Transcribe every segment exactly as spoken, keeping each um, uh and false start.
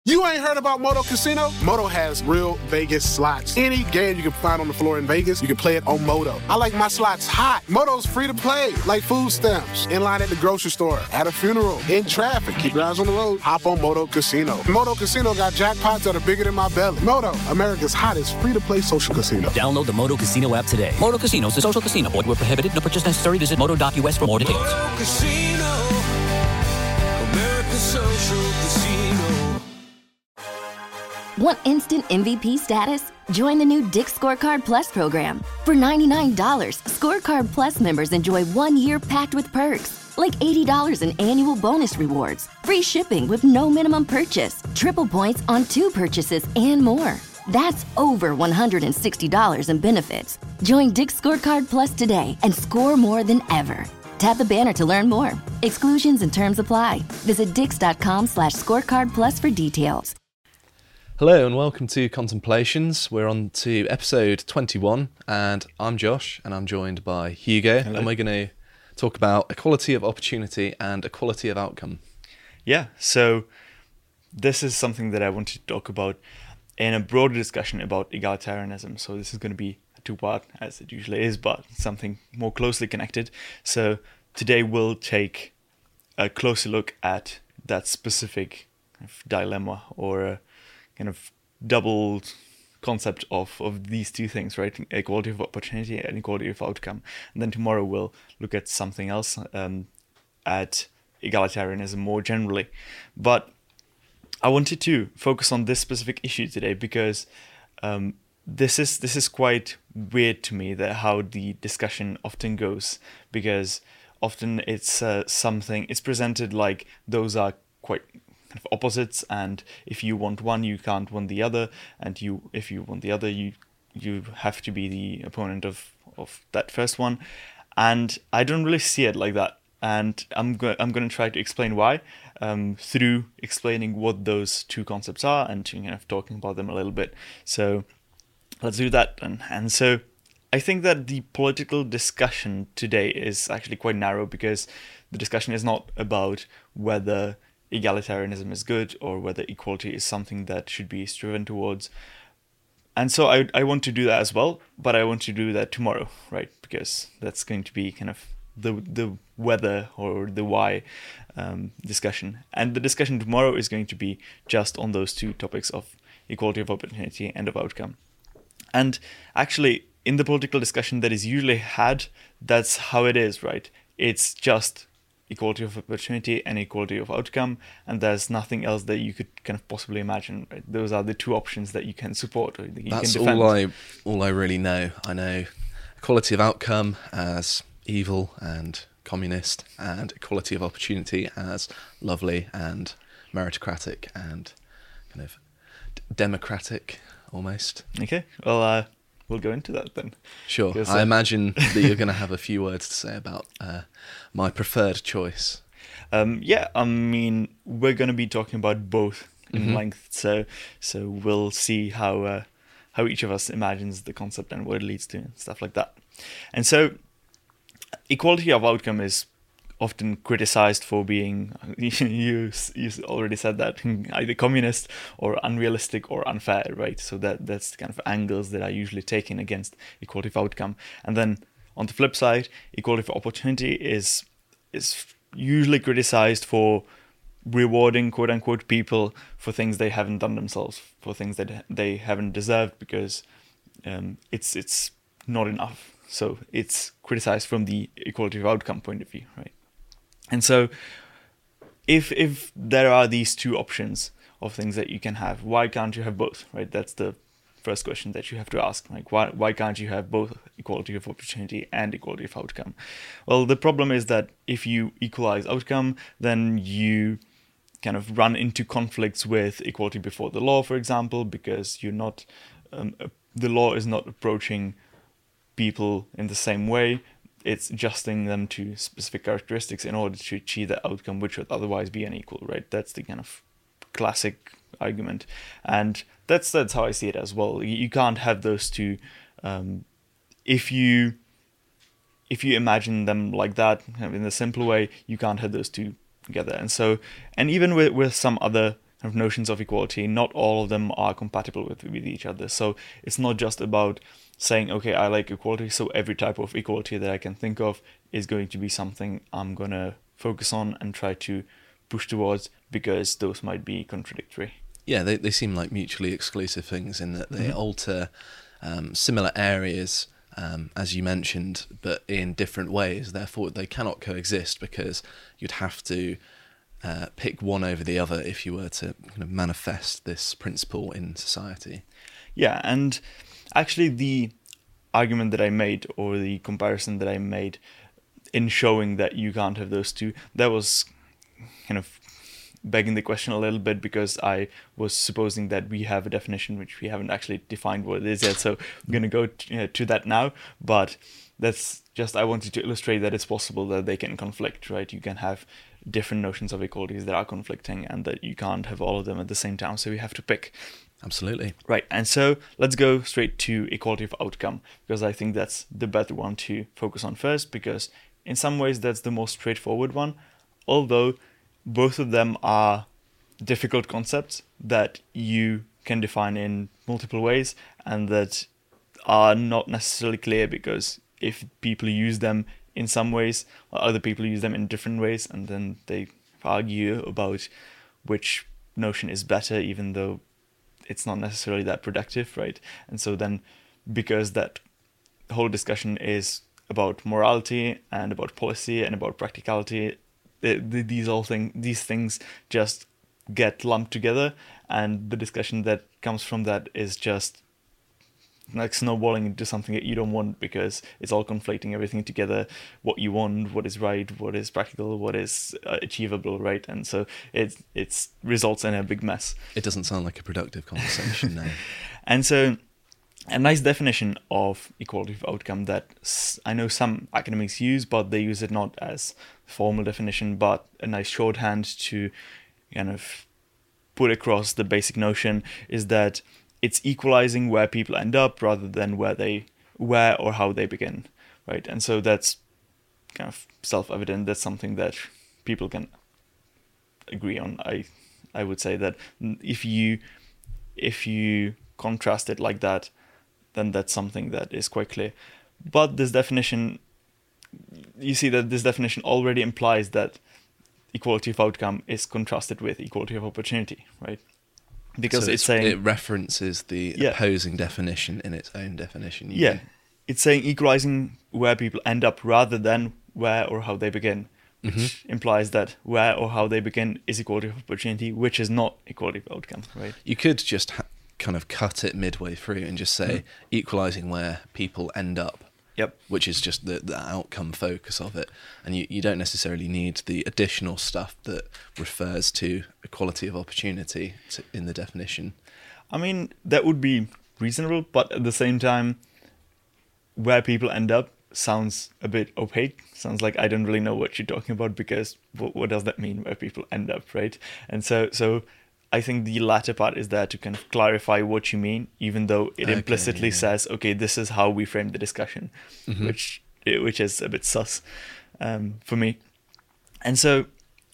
You ain't heard about Moto Casino? Moto has real Vegas slots. Any game you can find on the floor in Vegas, you can play it on Moto. I like my slots hot. Moto's free to play, like food stamps. In line at the grocery store, at a funeral, in traffic. Keep your eyes on the road. Hop on Moto Casino. Moto Casino got jackpots that are bigger than my belly. Moto, America's hottest free-to-play social casino. Download the Moto Casino app today. Moto Casino is a social casino. Void where prohibited. No purchase necessary. Visit moto dot U S for more details. Moto Casino, America's social casino. Want instant M V P status? Join the new Dick's Scorecard Plus program. For ninety-nine dollars, Scorecard Plus members enjoy one year packed with perks, like eighty dollars in annual bonus rewards, free shipping with no minimum purchase, triple points on two purchases, and more. That's over one hundred sixty dollars in benefits. Join Dick's Scorecard Plus today and score more than ever. Tap the banner to learn more. Exclusions and terms apply. Visit dix.com slash scorecard plus for details. Hello and welcome to Contemplations. We're on to episode twenty-one and I'm Josh and I'm joined by Hugo. Hello. And we're going to talk about equality of opportunity and equality of outcome. Yeah, so this is something that I wanted to talk about in a broader discussion about egalitarianism. So this is going to be a two-part, as it usually is, but something more closely connected. So today we'll take a closer look at that specific dilemma or a kind of double concept of, of these two things, right? Equality of opportunity and equality of outcome. And then tomorrow we'll look at something else, um, at egalitarianism more generally. But I wanted to focus on this specific issue today because um, this is this is quite weird to me, that how the discussion often goes, because often it's uh, something, it's presented like those are quite kind of opposites, and if you want one you can't want the other, and you if you want the other you you have to be the opponent of of that first one. And I don't really see it like that, and I'm go- I'm going to try to explain why um, through explaining what those two concepts are and, you know, talking about them a little bit. So let's do that. And, and so I think that the political discussion today is actually quite narrow, because the discussion is not about whether egalitarianism is good or whether equality is something that should be striven towards. And so I I want to do that as well, but I want to do that tomorrow, right? Because that's going to be kind of the the whether or the why um, discussion. And the discussion tomorrow is going to be just on those two topics of equality of opportunity and of outcome. And actually, in the political discussion that is usually had, that's how it is, right? It's just equality of opportunity and equality of outcome, and there's nothing else that you could kind of possibly imagine, right? Those are the two options that you can support or that you That's can defend. all I all I really know. I know equality of outcome as evil and communist, and equality of opportunity as lovely and meritocratic and kind of d- democratic almost. Okay, well, uh, we'll go into that then. Sure. Because, I uh, imagine that you're going to have a few words to say about uh, my preferred choice. Um, yeah, I mean, we're going to be talking about both in Mm-hmm. length, so so we'll see how uh, how each of us imagines the concept and what it leads to and stuff like that. And so, equality of outcome is often criticized for being, you you already said that, either communist or unrealistic or unfair, right? So that that's the kind of angles that are usually taken against equality of outcome. And then on the flip side, equality of opportunity is is usually criticized for rewarding, quote unquote, people for things they haven't done themselves, for things that they haven't deserved, because um, it's it's not enough. So it's criticized from the equality of outcome point of view, right? And so if if there are these two options of things that you can have, why can't you have both, right? That's the first question that you have to ask. Like, why why can't you have both equality of opportunity and equality of outcome? Well, the problem is that if you equalize outcome, then you kind of run into conflicts with equality before the law, for example, because you're not um, the law is not approaching people in the same way. It's adjusting them to specific characteristics in order to achieve the outcome which would otherwise be unequal, right? That's the kind of classic argument, and that's that's how I see it as well. You can't have those two. Um, if you if you imagine them like that, in a simple way, you can't have those two together. And so, and even with with some other kind of notions of equality, not all of them are compatible with, with each other. So it's not just about saying, okay, I like equality, so every type of equality that I can think of is going to be something I'm going to focus on and try to push towards, because those might be contradictory. Yeah, they, they seem like mutually exclusive things in that they Mm-hmm. alter um, similar areas, um, as you mentioned, but in different ways. Therefore, they cannot coexist, because you'd have to uh, pick one over the other if you were to kind of manifest this principle in society. Yeah, and actually the argument that I made, or the comparison that I made in showing that you can't have those two, that was kind of begging the question a little bit, because I was supposing that we have a definition which we haven't actually defined what it is yet, so I'm going to go t- uh, to that now. But that's just, I wanted to illustrate that it's possible that they can conflict, right? You can have different notions of equalities that are conflicting, and that you can't have all of them at the same time, so you have to pick. Absolutely. Right, and so let's go straight to equality of outcome, because I think that's the better one to focus on first, because in some ways that's the most straightforward one, although both of them are difficult concepts that you can define in multiple ways, and that are not necessarily clear, because if people use them in some ways, other people use them in different ways, and then they argue about which notion is better, even though it's not necessarily that productive, right? And so then, because that whole discussion is about morality and about policy and about practicality, the, the, these all thing, these things just get lumped together, and the discussion that comes from that is just like snowballing into something that you don't want, because it's all conflating everything together, what you want, what is right, what is practical, what is uh, achievable, right? And so it it's results in a big mess. It doesn't sound like a productive conversation now. And so a nice definition of equality of outcome that I know some academics use, but they use it not as formal definition, but a nice shorthand to kind of put across the basic notion, is that it's equalizing where people end up rather than where they, where or how they begin, right? And so that's kind of self-evident. That's something that people can agree on. I, I would say that if you, if you contrast it like that, then that's something that is quite clear. But this definition, you see that this definition already implies that equality of outcome is contrasted with equality of opportunity, right? Because so it's, it's saying it references the yeah. opposing definition in its own definition. You yeah, can... it's saying equalizing where people end up rather than where or how they begin, which mm-hmm. implies that where or how they begin is equality of opportunity, which is not equality of outcome, right? You could just ha- kind of cut it midway through and just say mm-hmm. equalizing where people end up. Yep. Which is just the, the outcome focus of it. And you, you don't necessarily need the additional stuff that refers to equality of opportunity to, in the definition. I mean, that would be reasonable, but at the same time, where people end up sounds a bit opaque. Sounds like I don't really know what you're talking about, because what, what does that mean, where people end up, right? And so so I think the latter part is there to kind of clarify what you mean, even though it okay, implicitly yeah. says, okay, this is how we frame the discussion, mm-hmm. which which is a bit sus um, for me. And so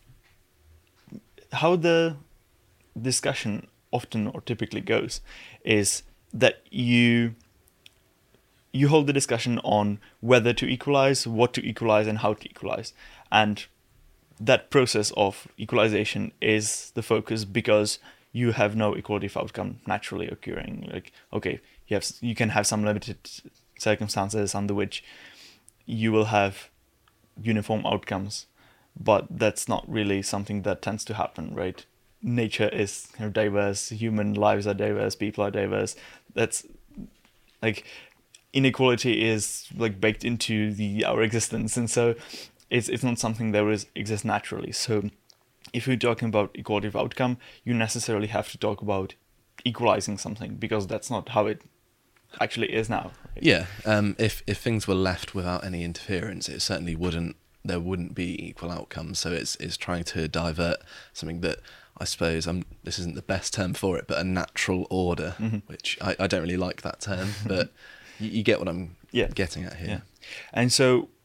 how the discussion often or typically goes is that you you hold the discussion on whether to equalize, what to equalize, and how to equalize. And that process of equalization is the focus, because you have no equality of outcome naturally occurring. Like, okay, you have you can have some limited circumstances under which you will have uniform outcomes, but that's not really something that tends to happen, right? Nature is kind of diverse, human lives are diverse, people are diverse. That's like inequality is like baked into the our existence, and so It's it's not something that is, exists naturally. So if you're talking about equality of outcome, you necessarily have to talk about equalizing something, because that's not how it actually is now. Right? Yeah, um, if if things were left without any interference, it certainly wouldn't. There wouldn't be equal outcomes. So it's it's trying to divert something that I suppose I'm. This isn't the best term for it, but a natural order, mm-hmm. which I, I don't really like that term, but you, you get what I'm yeah. getting at here. Yeah. And so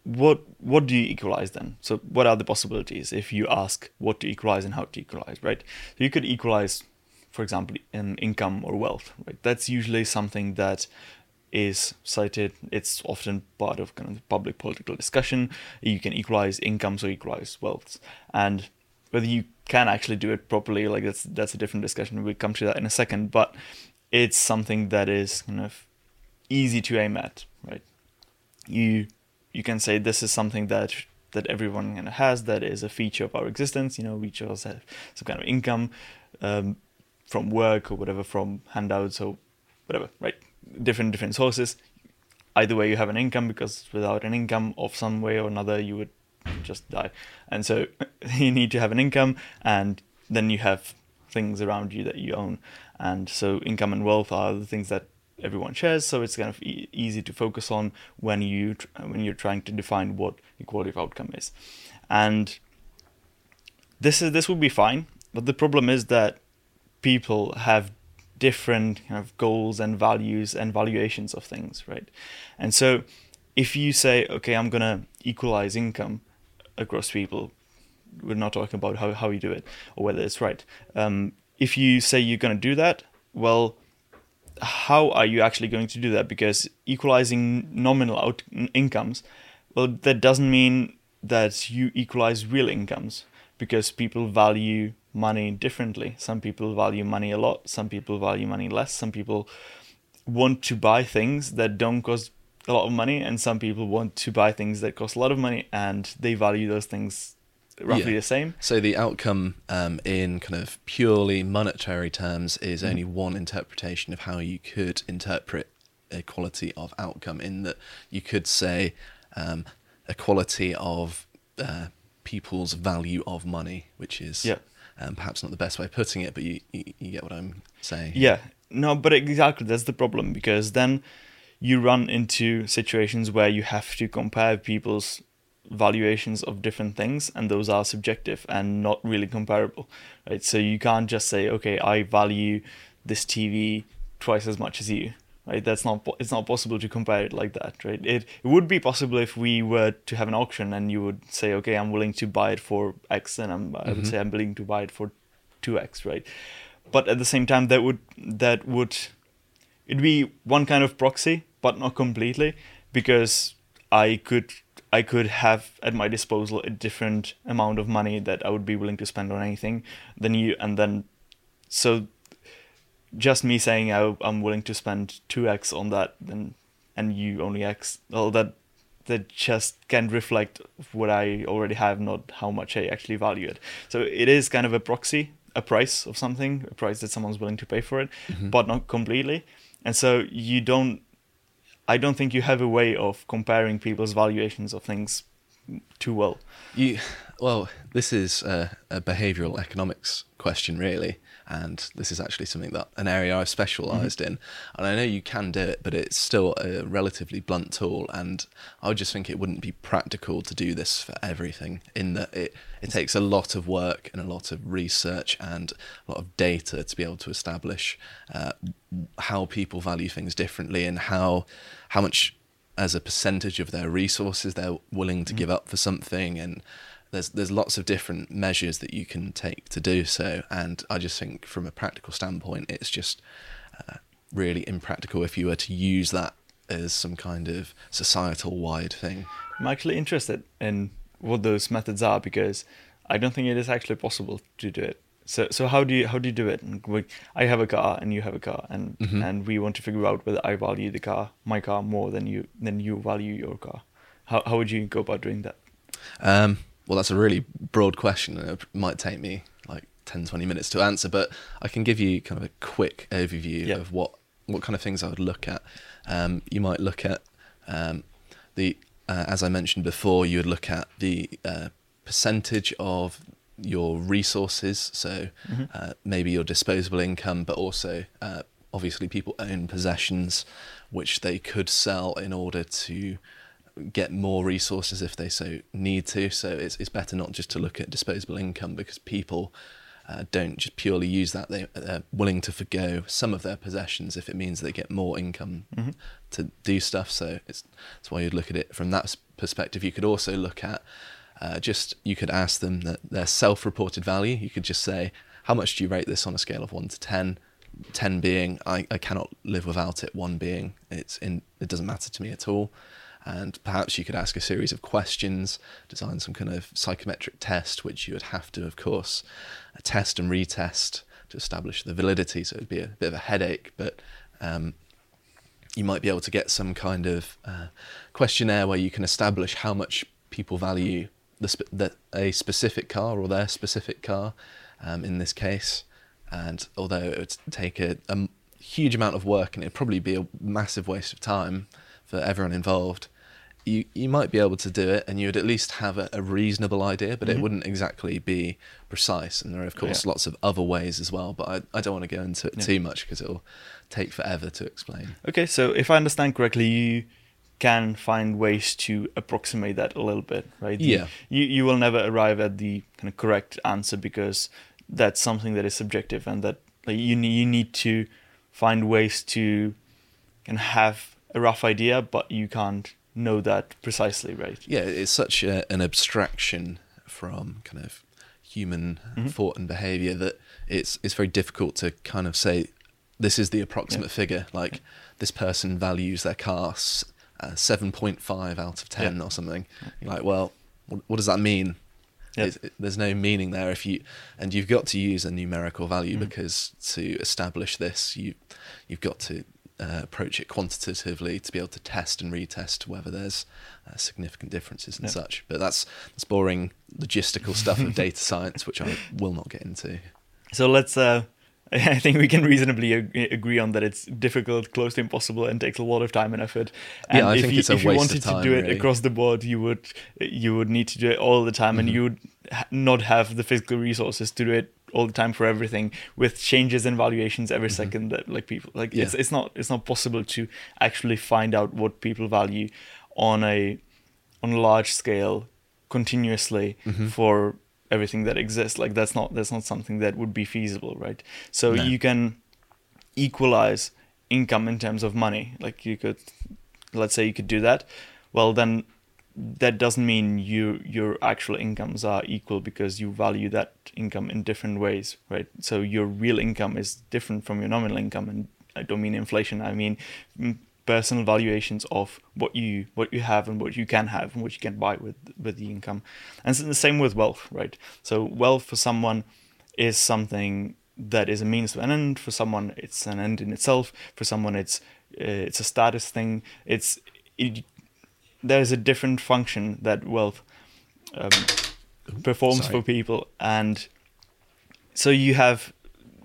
what what do you equalize then? So what are the possibilities if you ask what to equalize and how to equalize, right? So you could equalize, for example, in income or wealth, right? That's usually something that is cited. It's often part of kind of public political discussion. You can equalize incomes or equalize wealth, and whether you can actually do it properly, like that's that's a different discussion. We'll come to that in a second, but it's something that is kind of easy to aim at, right? You you can say this is something that that everyone kind of has, that is a feature of our existence. You know, we just have some kind of income um, from work or whatever, from handouts or whatever, right? Different different sources. Either way, you have an income, because without an income of some way or another, you would just die. And so you need to have an income, and then you have things around you that you own. And so income and wealth are the things that everyone shares, so it's kind of e- easy to focus on when you tr- when you're trying to define what equality of outcome is. And this is this would be fine, but the problem is that people have different kind of goals and values and valuations of things, right? And so if you say, okay, I'm gonna equalize income across people, we're not talking about how, how you do it or whether it's right. Um, if you say you're gonna do that, well, how are you actually going to do that? Because equalizing nominal out incomes, well, that doesn't mean that you equalize real incomes, because people value money differently. Some people value money a lot, some people value money less, some people want to buy things that don't cost a lot of money, and some people want to buy things that cost a lot of money, and they value those things roughly Yeah. the same. So the outcome um, in kind of purely monetary terms is only one interpretation of how you could interpret equality of outcome, in that you could say um, equality of uh, people's value of money, which is Yeah. um, perhaps not the best way of putting it, but you, you, you get what I'm saying. Yeah, no, but exactly, that's the problem, because then you run into situations where you have to compare people's valuations of different things, and those are subjective and not really comparable, right? So you can't just say, okay, I value this T V twice as much as you, right? That's not, it's not possible to compare it like that, right? It, it would be possible if we were to have an auction and you would say, okay, I'm willing to buy it for X, and I'm, I would Mm-hmm. say I'm willing to buy it for two X, right? But at the same time, that would that would it'd be one kind of proxy, but not completely, because I could I could have at my disposal a different amount of money that I would be willing to spend on anything than you, and then so just me saying I, I'm willing to spend two X on that, then and you only X, well, that that just can reflect what I already have, not how much I actually value it. So it is kind of a proxy, a price of something, a price that someone's willing to pay for it, Mm-hmm. but not completely. And so you don't, I don't think you have a way of comparing people's valuations of things too well. You, well, this is a, a behavioural economics question, really, and this is actually something that an area I've specialised Mm-hmm. in, and I know you can do it, but it's still a relatively blunt tool, and I would just think it wouldn't be practical to do this for everything, in that it, it takes a lot of work and a lot of research and a lot of data to be able to establish uh, how people value things differently, and how how much as a percentage of their resources they're willing to give up for something, and there's there's lots of different measures that you can take to do so. And I just think from a practical standpoint, it's just uh, really impractical if you were to use that as some kind of societal wide thing. I'm actually interested in what those methods are, because I don't think it is actually possible to do it. So so how do you how do you do it? And we, I have a car and you have a car, and Mm-hmm. and we want to figure out whether I value the car, my car, more than you than you value your car. How how would you go about doing that? Um, well, that's a really broad question, and it might take me like ten, twenty minutes to answer, but I can give you kind of a quick overview Yeah. of what, what kind of things I would look at. Um, you might look at um, the, uh, as I mentioned before, you would look at the uh, percentage of your resources, so uh, maybe your disposable income, but also uh, obviously people own possessions which they could sell in order to get more resources if they so need to. So it's it's better not just to look at disposable income, because people uh, don't just purely use that. They, they're willing to forgo some of their possessions if it means they get more income Mm-hmm. to do stuff. So it's that's why you'd look at it from that perspective, you could also look at uh, just, you could ask them that their self-reported value. You could just say, how much do you rate this on a scale of one to ten? ten being, I, I cannot live without it. one being, it's in, it doesn't matter to me at all. And perhaps you could ask a series of questions, design some kind of psychometric test, which you would have to, of course, test and retest to establish the validity. So it would be a bit of a headache, but um, you might be able to get some kind of uh, questionnaire where you can establish how much people value the, sp- the a specific car or their specific car, um, in this case. And although it would take a, a huge amount of work and it'd probably be a massive waste of time for everyone involved, you you might be able to do it, and you would at least have a, a reasonable idea, but mm-hmm. it wouldn't exactly be precise. And there are, of course, yeah. lots of other ways as well, but I, I don't want to go into it yeah. too much because it'll take forever to explain. Okay, so if I understand correctly, you can find ways to approximate that a little bit, right? The, yeah. You, you will never arrive at the kind of correct answer because that's something that is subjective, and that like, you, you need to find ways to kind of have a rough idea, but you can't know that precisely, right? Yeah, it's such a, an abstraction from kind of human mm-hmm. thought and behavior that it's it's very difficult to kind of say this is the approximate yeah. figure. Like yeah. this person values their car uh, seven point five out of ten yeah. or something. You're like, well, what, what does that mean? Yeah. It, there's no meaning there if you, and you've got to use a numerical value mm-hmm. because to establish this, you you've got to Uh, approach it quantitatively to be able to test and retest whether there's uh, significant differences and yeah. such. But that's that's boring logistical stuff of data science, which I will not get into. So let's. Uh, I think we can reasonably ag- agree on that it's difficult, close to impossible, and takes a lot of time and effort. And yeah, I if think you, it's a if you waste wanted of time, to do it really. across the board, you would you would need to do it all the time, mm-hmm. and you would ha- not have the physical resources to do it all the time for everything, with changes in valuations every mm-hmm. second that like people like yeah. it's it's not it's not possible to actually find out what people value on a on a large scale continuously mm-hmm. for everything that exists. Like that's not that's not something that would be feasible, right? So no. you can equalize income in terms of money. Like you could, let's say you could do that. Well, then that doesn't mean you your actual incomes are equal because you value that income in different ways, right? So your real income is different from your nominal income, and I don't mean inflation. I mean personal valuations of what you what you have and what you can have and what you can buy with with the income. And it's the same with wealth, right? So wealth for someone is something that is a means to an end. For someone, it's an end in itself. For someone, it's uh, it's a status thing. It's it, there's a different function that wealth um, performs Sorry. for people, and so you have,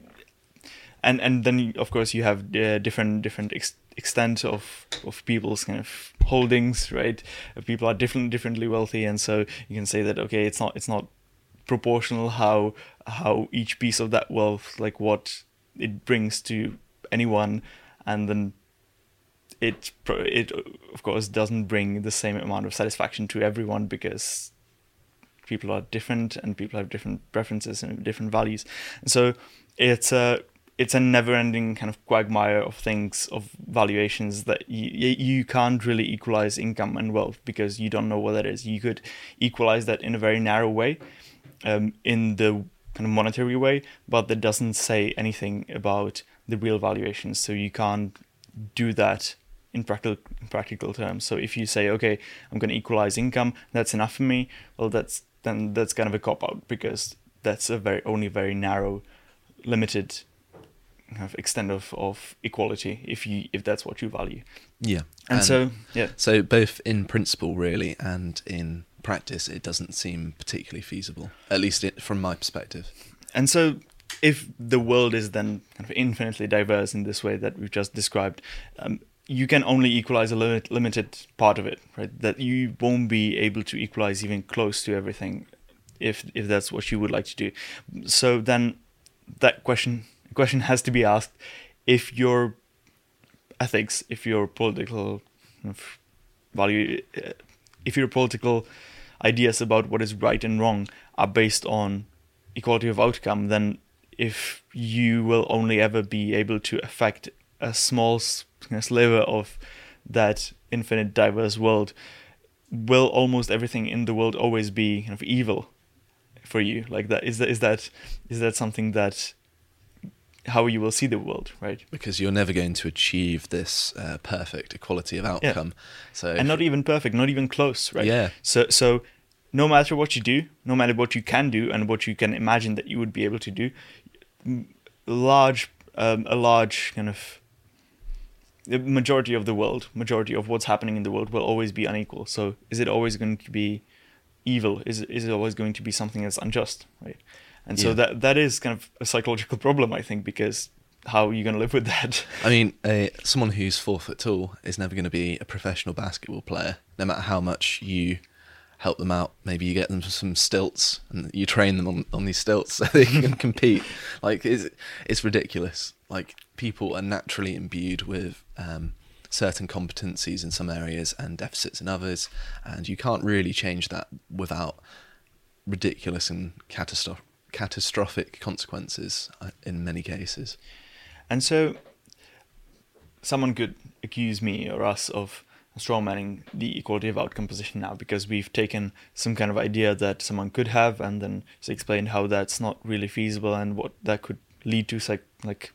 and and then of course you have uh, different different ex- extent of of people's kind of holdings, right? People are different differently wealthy, and so you can say that okay, it's not it's not proportional how how each piece of that wealth, like what it brings to anyone, and then it it of course doesn't bring the same amount of satisfaction to everyone because people are different and people have different preferences and different values. And so it's a it's a never-ending kind of quagmire of things, of valuations that you you can't really equalize income and wealth because you don't know what that is. You could equalize that in a very narrow way, um, in the kind of monetary way, but that doesn't say anything about the real valuations. So you can't do that in practical practical terms. So if you say, okay, I'm going to equalize income, that's enough for me, well, that's then that's kind of a cop-out because that's a very only very narrow, limited kind of extent of, of equality if you if that's what you value. Yeah. And, and so yeah. So both in principle really and in practice it doesn't seem particularly feasible, at least it, from my perspective. And so if the world is then kind of infinitely diverse in this way that we've just described, um, you can only equalize a limit, limited part of it, right? That you won't be able to equalize even close to everything if if that's what you would like to do. So then that question question has to be asked: if your ethics, if your political value, if your political ideas about what is right and wrong are based on equality of outcome, then if you will only ever be able to affect a small sliver of that infinite diverse world, will almost everything in the world always be kind of evil for you? Like that is that is that is that something that how you will see the world, right? Because you're never going to achieve this uh, perfect equality of outcome. Yeah. So and not even perfect, not even close, right? Yeah. So so no matter what you do, no matter what you can do and what you can imagine that you would be able to do, large um, a large kind of the majority of the world, majority of what's happening in the world will always be unequal. So is it always going to be evil? Is is it always going to be something that's unjust, right? And so Yeah. that that is kind of a psychological problem, I think, because how are you going to live with that? I mean, uh, someone who's four foot tall is never going to be a professional basketball player, no matter how much you help them out. Maybe you get them some stilts and you train them on, on these stilts so they can compete. Like, it's, it's ridiculous. Like, people are naturally imbued with um, certain competencies in some areas and deficits in others, and you can't really change that without ridiculous and catastrophic catastrophic consequences uh, in many cases. And so someone could accuse me or us of strawmanning the equality of outcome position now, because we've taken some kind of idea that someone could have and then explained how that's not really feasible and what that could lead to, like, like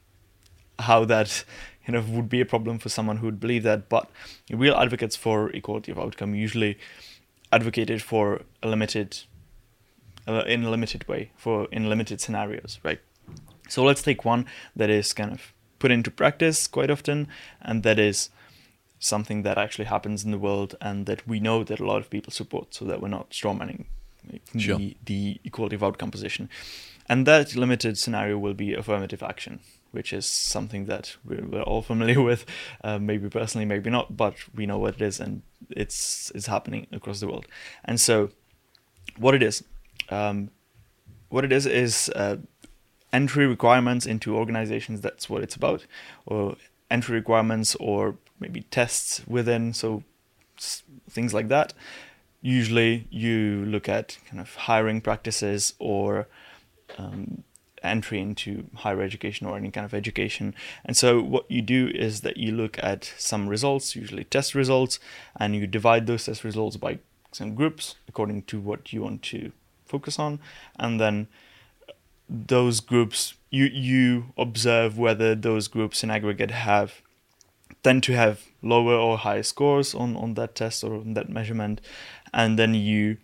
how that kind of would be a problem for someone who would believe that. But real advocates for equality of outcome usually advocated for a limited Uh, in a limited way, for in limited scenarios, right? So let's take one that is kind of put into practice quite often, and that is something that actually happens in the world and that we know that a lot of people support, so that we're not strawmanning Sure. the, the equality of outcome position. And that limited scenario will be affirmative action, which is something that we're, we're all familiar with, uh, maybe personally, maybe not, but we know what it is, and it's it's happening across the world. And so what it is, Um, what it is is uh, entry requirements into organizations. That's what it's about, or entry requirements, or maybe tests within. So s- things like that. Usually, you look at kind of hiring practices or um, entry into higher education or any kind of education. And so what you do is that you look at some results, usually test results, and you divide those test results by some groups according to what you want to focus on, and then those groups you you observe whether those groups in aggregate have tend to have lower or higher scores on on that test or on that measurement, and then you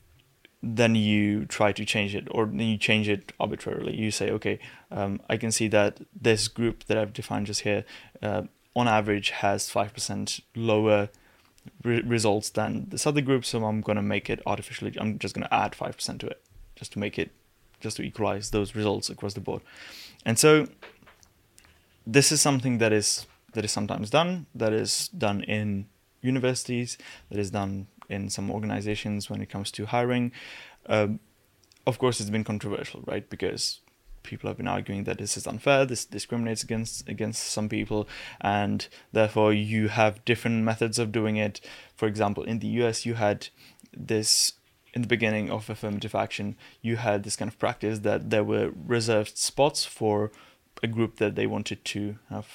then you try to change it, or then you change it arbitrarily. You say, okay, um, I can see that this group that I've defined just here uh, on average has five percent lower Re- results than this other group, so I'm going to make it artificially, I'm just going to add five percent to it just to make it, just to equalize those results across the board. And so this is something that is that is sometimes done, that is done in universities, that is done in some organizations when it comes to hiring. Um, of course, it's been controversial, right? Because people have been arguing that this is unfair, this discriminates against against some people, and therefore you have different methods of doing it. For example, in the U S, you had this, in the beginning of affirmative action, you had this kind of practice that there were reserved spots for a group that they wanted to have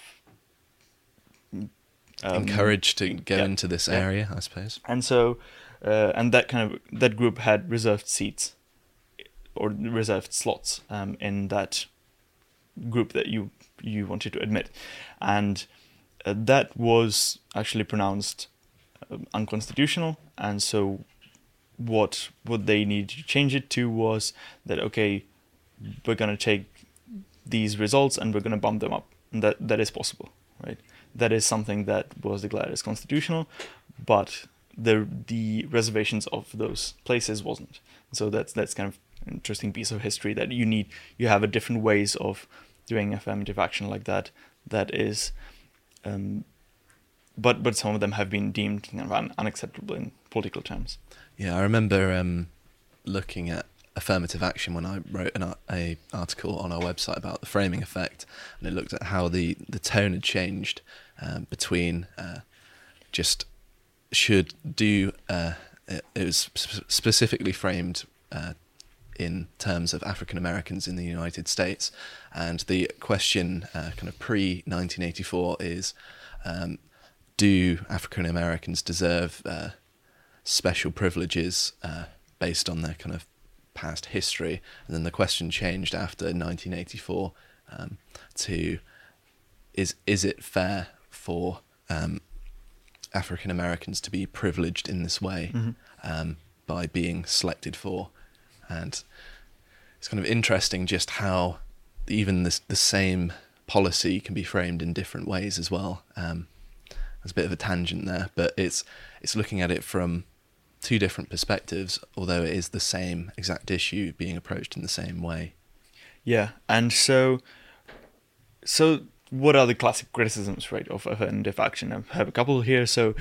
um, encouraged to go yeah, into this yeah. area, I suppose. And so, uh, and that kind of, that group had reserved seats or reserved slots um, in that group that you you wanted to admit, and uh, that was actually pronounced um, unconstitutional. And so what what they needed to change it to was that, okay, we're going to take these results and we're going to bump them up, and that that is possible, right? That is something that was declared as constitutional, but the the reservations of those places wasn't. So that's that's kind of interesting piece of history, that you need you have a different ways of doing affirmative action like that that is um but but some of them have been deemed, you know, un- unacceptable in political terms. Yeah, I remember um, looking at affirmative action when I wrote an a article on our website about the framing effect, and it looked at how the the tone had changed um, between uh, just should do uh, it, it was sp- specifically framed uh, in terms of African Americans in the United States, and the question uh, kind of pre nineteen eighty-four is um, do African Americans deserve uh, special privileges uh, based on their kind of past history. And then the question changed after nineteen eighty-four um, to is is it fair for um, African Americans to be privileged in this way mm-hmm. um, by being selected for? And it's kind of interesting just how even this, the same policy can be framed in different ways as well. Um, there's a bit of a tangent there, but it's it's looking at it from two different perspectives, although it is the same exact issue being approached in the same way. Yeah, and so so what are the classic criticisms, right, of affirmative action? I have a couple here. So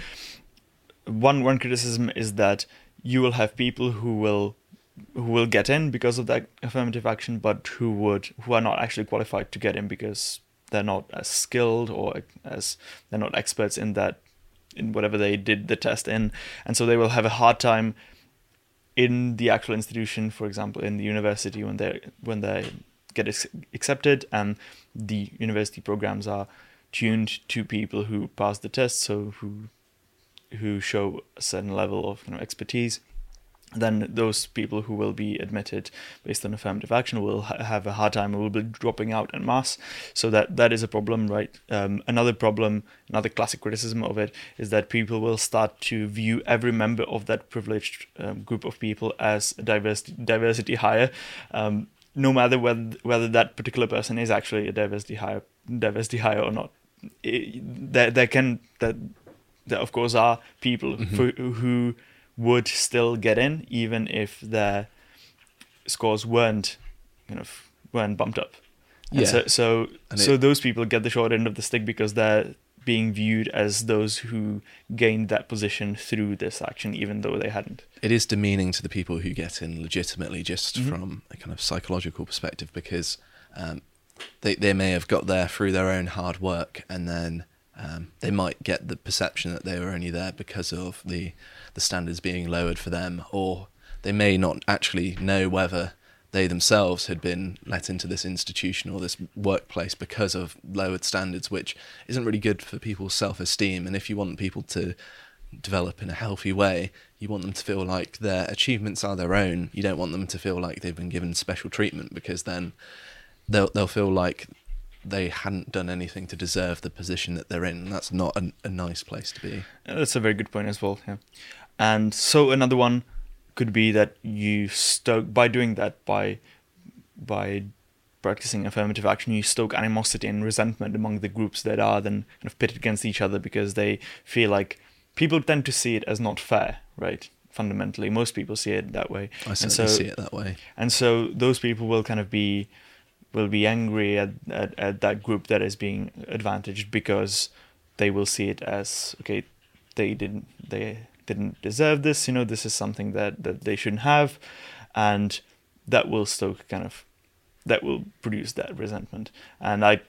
one one criticism is that you will have people who will who will get in because of that affirmative action, but who would who are not actually qualified to get in because they're not as skilled or as they're not experts in that, in whatever they did the test in, and so they will have a hard time in the actual institution, for example, in the university when they when they get ex- accepted, and the university programs are tuned to people who pass the test, so who who show a certain level of you know, expertise. Then those people who will be admitted based on affirmative action will ha- have a hard time and will be dropping out en masse. So that, that is a problem, right? Um, another problem, another classic criticism of it is that people will start to view every member of that privileged um, group of people as a diversity, diversity hire, um, no matter whether whether that particular person is actually a diversity hire, diversity hire or not. It, there, there can that there of course are people mm-hmm. for, who would still get in even if their scores weren't kind of weren't bumped up. And yeah. So so, and so it, those people get the short end of the stick because they're being viewed as those who gained that position through this action, even though they hadn't. It is demeaning to the people who get in legitimately, just Mm-hmm. from a kind of psychological perspective, because um, they they may have got there through their own hard work, and then um, they might get the perception that they were only there because of the the standards being lowered for them, or they may not actually know whether they themselves had been let into this institution or this workplace because of lowered standards, which isn't really good for people's self-esteem. And if you want people to develop in a healthy way, you want them to feel like their achievements are their own. You don't want them to feel like they've been given special treatment, because then they'll they'll feel like they hadn't done anything to deserve the position that they're in. And that's not a, a nice place to be. That's a very good point as well. Yeah, and so another one could be that you stoke, by doing that, by by practicing affirmative action, you stoke animosity and resentment among the groups that are then kind of pitted against each other, because they feel like people tend to see it as not fair, right? Fundamentally, most people see it that way. I certainly and so, see it that way. And so those people will kind of be will be angry at, at, at that group that is being advantaged, because they will see it as, okay, they didn't they didn't deserve this, you know, this is something that, that they shouldn't have, and that will stoke kind of, that will produce that resentment. And I,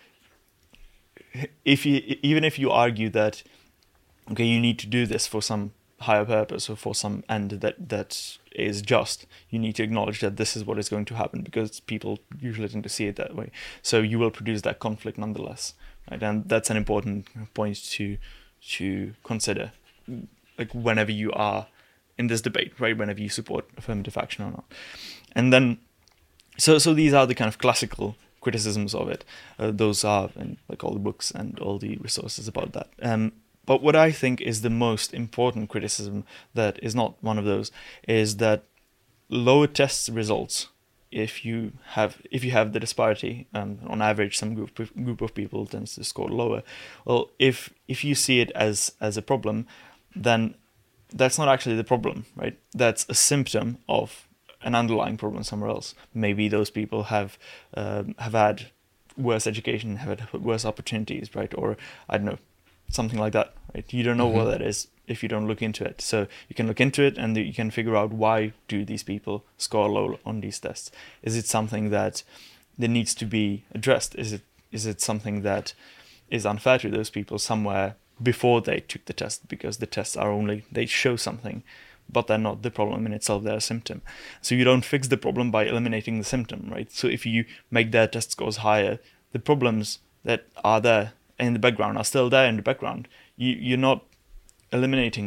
if you, even if you argue that, okay, you need to do this for some higher purpose or for some end that, that is just, you need to acknowledge that this is what is going to happen, because people usually tend to see it that way. So you will produce that conflict nonetheless, right? And that's an important point to to consider, like whenever you are in this debate, right? Whenever you support affirmative action or not. And then, so so these are the kind of classical criticisms of it. Uh, those are in like all the books and all the resources about that. Um, but what I think is the most important criticism that is not one of those is that lower test results, if you have if you have the disparity, um, on average, some group of, group of people tends to score lower. Well, if if you see it as as a problem, then that's not actually the problem, right? That's a symptom of an underlying problem somewhere else. Maybe those people have um, have had worse education, have had worse opportunities, right? Or I don't know, something like that, right? You don't know mm-hmm. what that is if you don't look into it. So you can look into it and you can figure out, why do these people score low on these tests? Is it something that that needs to be addressed? Is it is it something that is unfair to those people somewhere before they took the test, because the tests are only, they show something, but they're not the problem in itself, they're a symptom. So you don't fix the problem by eliminating the symptom, right? So if you make their test scores higher, the problems that are there in the background are still there in the background. You, you're not eliminating them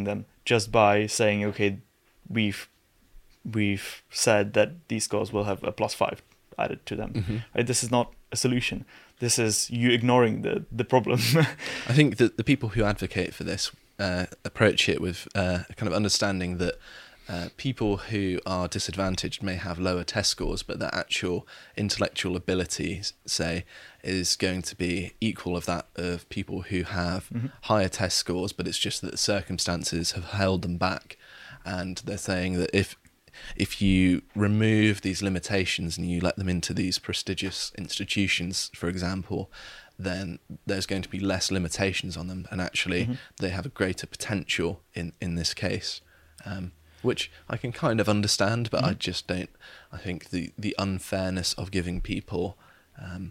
just by saying, okay, we've we've said that these scores will have a plus five added to them. Mm-hmm. Right? This is not a solution. This is you ignoring the the problem. I think that the people who advocate for this uh, approach it with uh, a kind of understanding that uh, people who are disadvantaged may have lower test scores, but their actual intellectual ability, say, is going to be equal of that of people who have mm-hmm. higher test scores, but it's just that the circumstances have held them back. And they're saying that if if you remove these limitations and you let them into these prestigious institutions, for example, then there's going to be less limitations on them, and actually mm-hmm. they have a greater potential in, in this case, um, which I can kind of understand, but mm-hmm. I just don't, I think the, the unfairness of giving people um,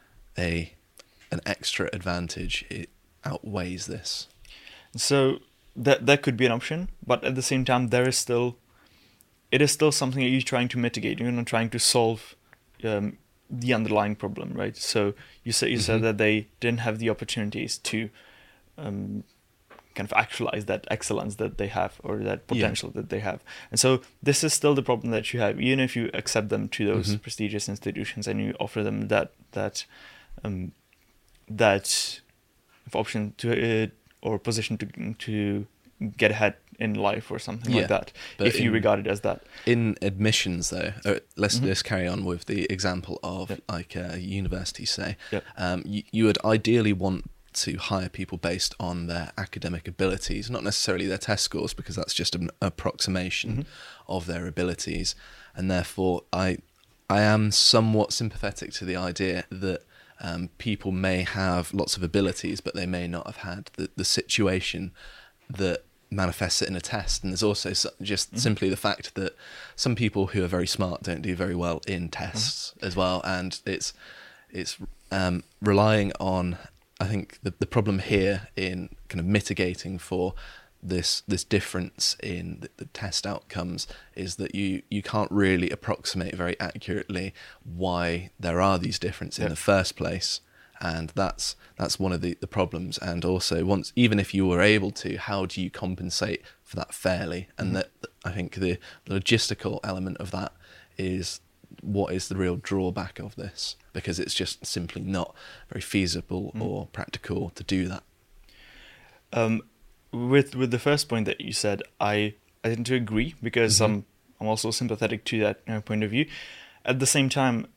a an extra advantage, it outweighs this. So that that could be an option, but at the same time, there is still, it is still something that you're trying to mitigate. You're not trying to solve um, the underlying problem, right? So you said you mm-hmm. said that they didn't have the opportunities to um, kind of actualize that excellence that they have, or that potential yeah. that they have. And so this is still the problem that you have, even if you accept them to those mm-hmm. prestigious institutions and you offer them that that um, that option to uh, or position to to get ahead in life or something yeah, like that, if you in, regard it as that. In admissions, though, uh, let's Mm-hmm. just carry on with the example of Yep. like a university, say. Yep. Um, you, you would ideally want to hire people based on their academic abilities, not necessarily their test scores, because that's just an approximation Mm-hmm. of their abilities. And therefore, I I am somewhat sympathetic to the idea that um, people may have lots of abilities, but they may not have had the, the situation that manifests it in a test. And there's also so- just Mm-hmm. simply the fact that some people who are very smart don't do very well in tests Mm-hmm. as well. And it's it's um, relying on, I think the, the problem here in kind of mitigating for this this difference in the, the test outcomes is that you, you can't really approximate very accurately why there are these differences Yep. in the first place. And that's that's one of the, the problems. And also, once even if you were able to, how do you compensate for that fairly? And Mm-hmm. that I think the, the logistical element of that is what is the real drawback of this, because it's just simply not very feasible Mm. or practical to do that. Um, with with the first point that you said, I I tend to agree, because Mm-hmm. I'm I'm also sympathetic to that uh, point of view. At the same time,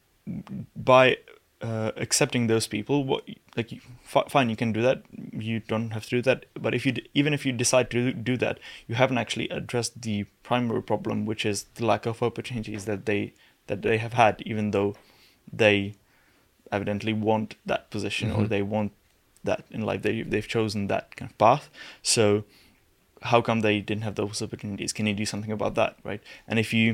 by uh, accepting those people, what like you, f- fine, you can do that. You don't have to do that. But if you d- even if you decide to do that, you haven't actually addressed the primary problem, which is the lack of opportunities that they that they have had, even though they evidently want that position Mm-hmm. or they want that in life. They they've chosen that kind of path. So how come they didn't have those opportunities? Can you do something about that, right? And if you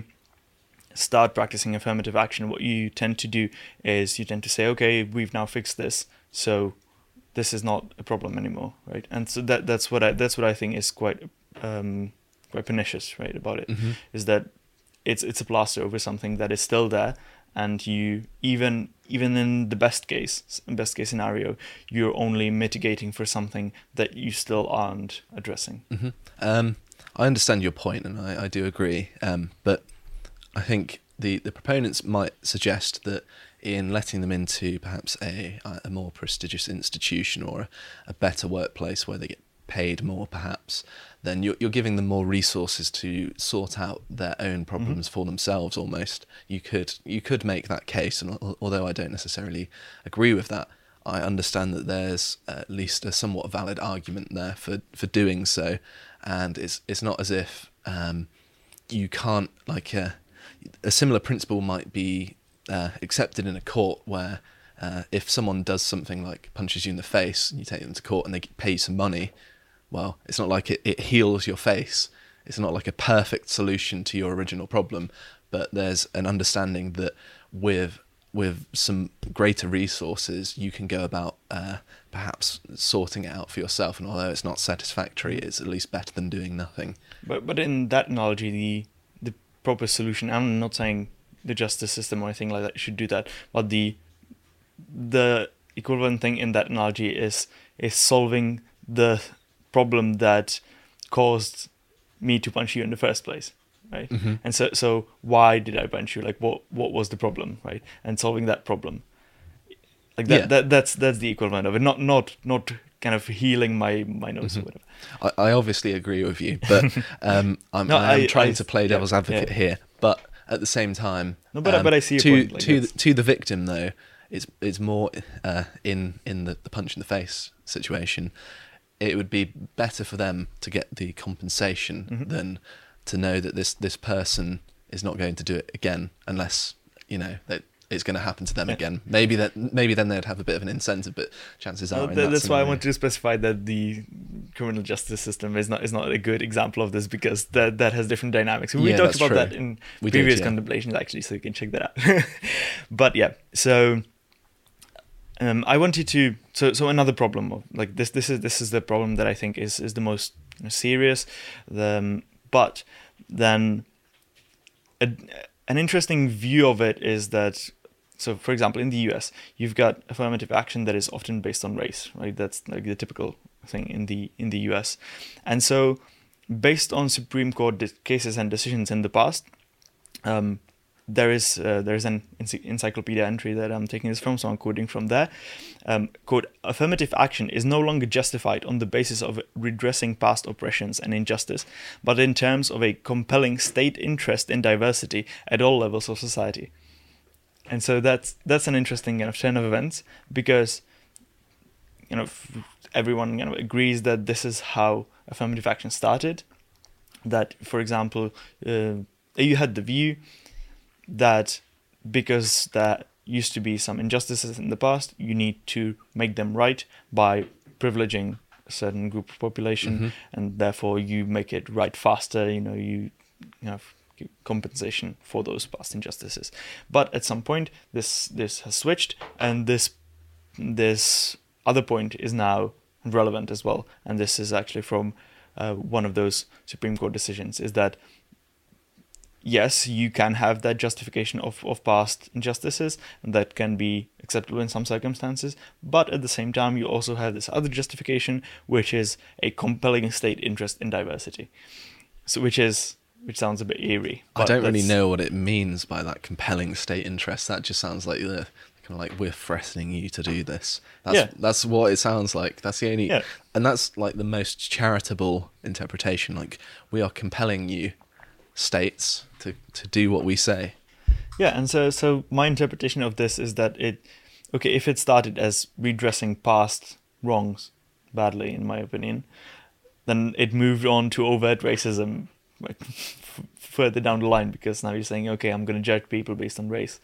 start practicing affirmative action, what you tend to do is you tend to say, okay, we've now fixed this, so this is not a problem anymore, right? And so that that's what I that's what I think is quite um, quite pernicious, right, about it, Mm-hmm. is that it's it's a plaster over something that is still there, and you even even in the best case best case scenario, you're only mitigating for something that you still aren't addressing. Mm-hmm. Um, I understand your point, and I, I do agree. Um, but I think the, the proponents might suggest that in letting them into perhaps a a more prestigious institution or a, a better workplace where they get paid more, perhaps, then you're, you're giving them more resources to sort out their own problems mm-hmm. for themselves. Almost, you could you could make that case, and al- although I don't necessarily agree with that, I understand that there's at least a somewhat valid argument there for, for doing so, and it's it's not as if um, you can't like a, a similar principle might be uh, accepted in a court where uh, if someone does something like punches you in the face and you take them to court and they pay you some money, well, it's not like it, it heals your face. It's not like a perfect solution to your original problem, but there's an understanding that with with some greater resources, you can go about uh, perhaps sorting it out for yourself. And although it's not satisfactory, it's at least better than doing nothing. But but in that analogy, the the proper solution, I'm not saying the justice system or anything like that should do that, but the the equivalent thing in that analogy is is solving the problem that caused me to punch you in the first place, right? Mm-hmm. And so so why did I punch you? Like what what was the problem, right? And solving that problem, like that, Yeah. that that's that's the equivalent of it. Not not not kind of healing my my nose Mm-hmm. or whatever. I, I obviously agree with you, but um, I'm, No, I am I- trying I- to play yeah, devil's advocate yeah. here. But at the same time, No, but I- um, but I see your to point, like to the, that's- to the victim though, it's it's more uh, in in the, the punch in the face situation. It would be better for them to get the compensation Mm-hmm. than to know that this this person is not going to do it again unless you know that it's going to happen to them Yeah. again. Maybe that maybe then they'd have a bit of an incentive, but chances are Well, in th- that that's why I scenario- want to specify that the criminal justice system is not is not a good example of this, because that that has different dynamics. We Yeah, talked that's about true. that in We did, previous yeah. contemplations actually, so you can check that out. But yeah, so um, I wanted to so so another problem of like this this is this is the problem that I think is is the most serious. The, um, but then a, an interesting view of it is that. So, for example, in the U S, you've got affirmative action that is often based on race, right? That's like the typical thing in the in the U S. And so, based on Supreme Court de- cases and decisions in the past, um, there is uh, there is an ency- encyclopedia entry that I'm taking this from, so I'm quoting from there. Um, quote, affirmative action is no longer justified on the basis of redressing past oppressions and injustice, but in terms of a compelling state interest in diversity at all levels of society. And so that's that's an interesting kind of turn of events, because you know f- everyone you know agrees that this is how affirmative action started. That, for example, uh, you had the view that because there used to be some injustices in the past, you need to make them right by privileging a certain group of population, Mm-hmm. and therefore you make it right faster. You know you you know. give compensation for those past injustices. But at some point this this has switched, and this this other point is now relevant as well, and this is actually from uh, one of those Supreme Court decisions, is that yes, you can have that justification of, of past injustices, and that can be acceptable in some circumstances, but at the same time you also have this other justification, which is a compelling state interest in diversity. So which is which sounds a bit eerie. I but don't really that's- know what it means by that compelling state interest. That just sounds like the kind of like we're threatening you to do this. That's Yeah. that's what it sounds like. That's the only, Yeah. and that's like the most charitable interpretation. Like we are compelling you, states, to to do what we say. Yeah, and so so my interpretation of this is that it, okay, if it started as redressing past wrongs badly, in my opinion, then it moved on to overt racism like f- further down the line, because now you're saying, okay, I'm going to judge people based on race,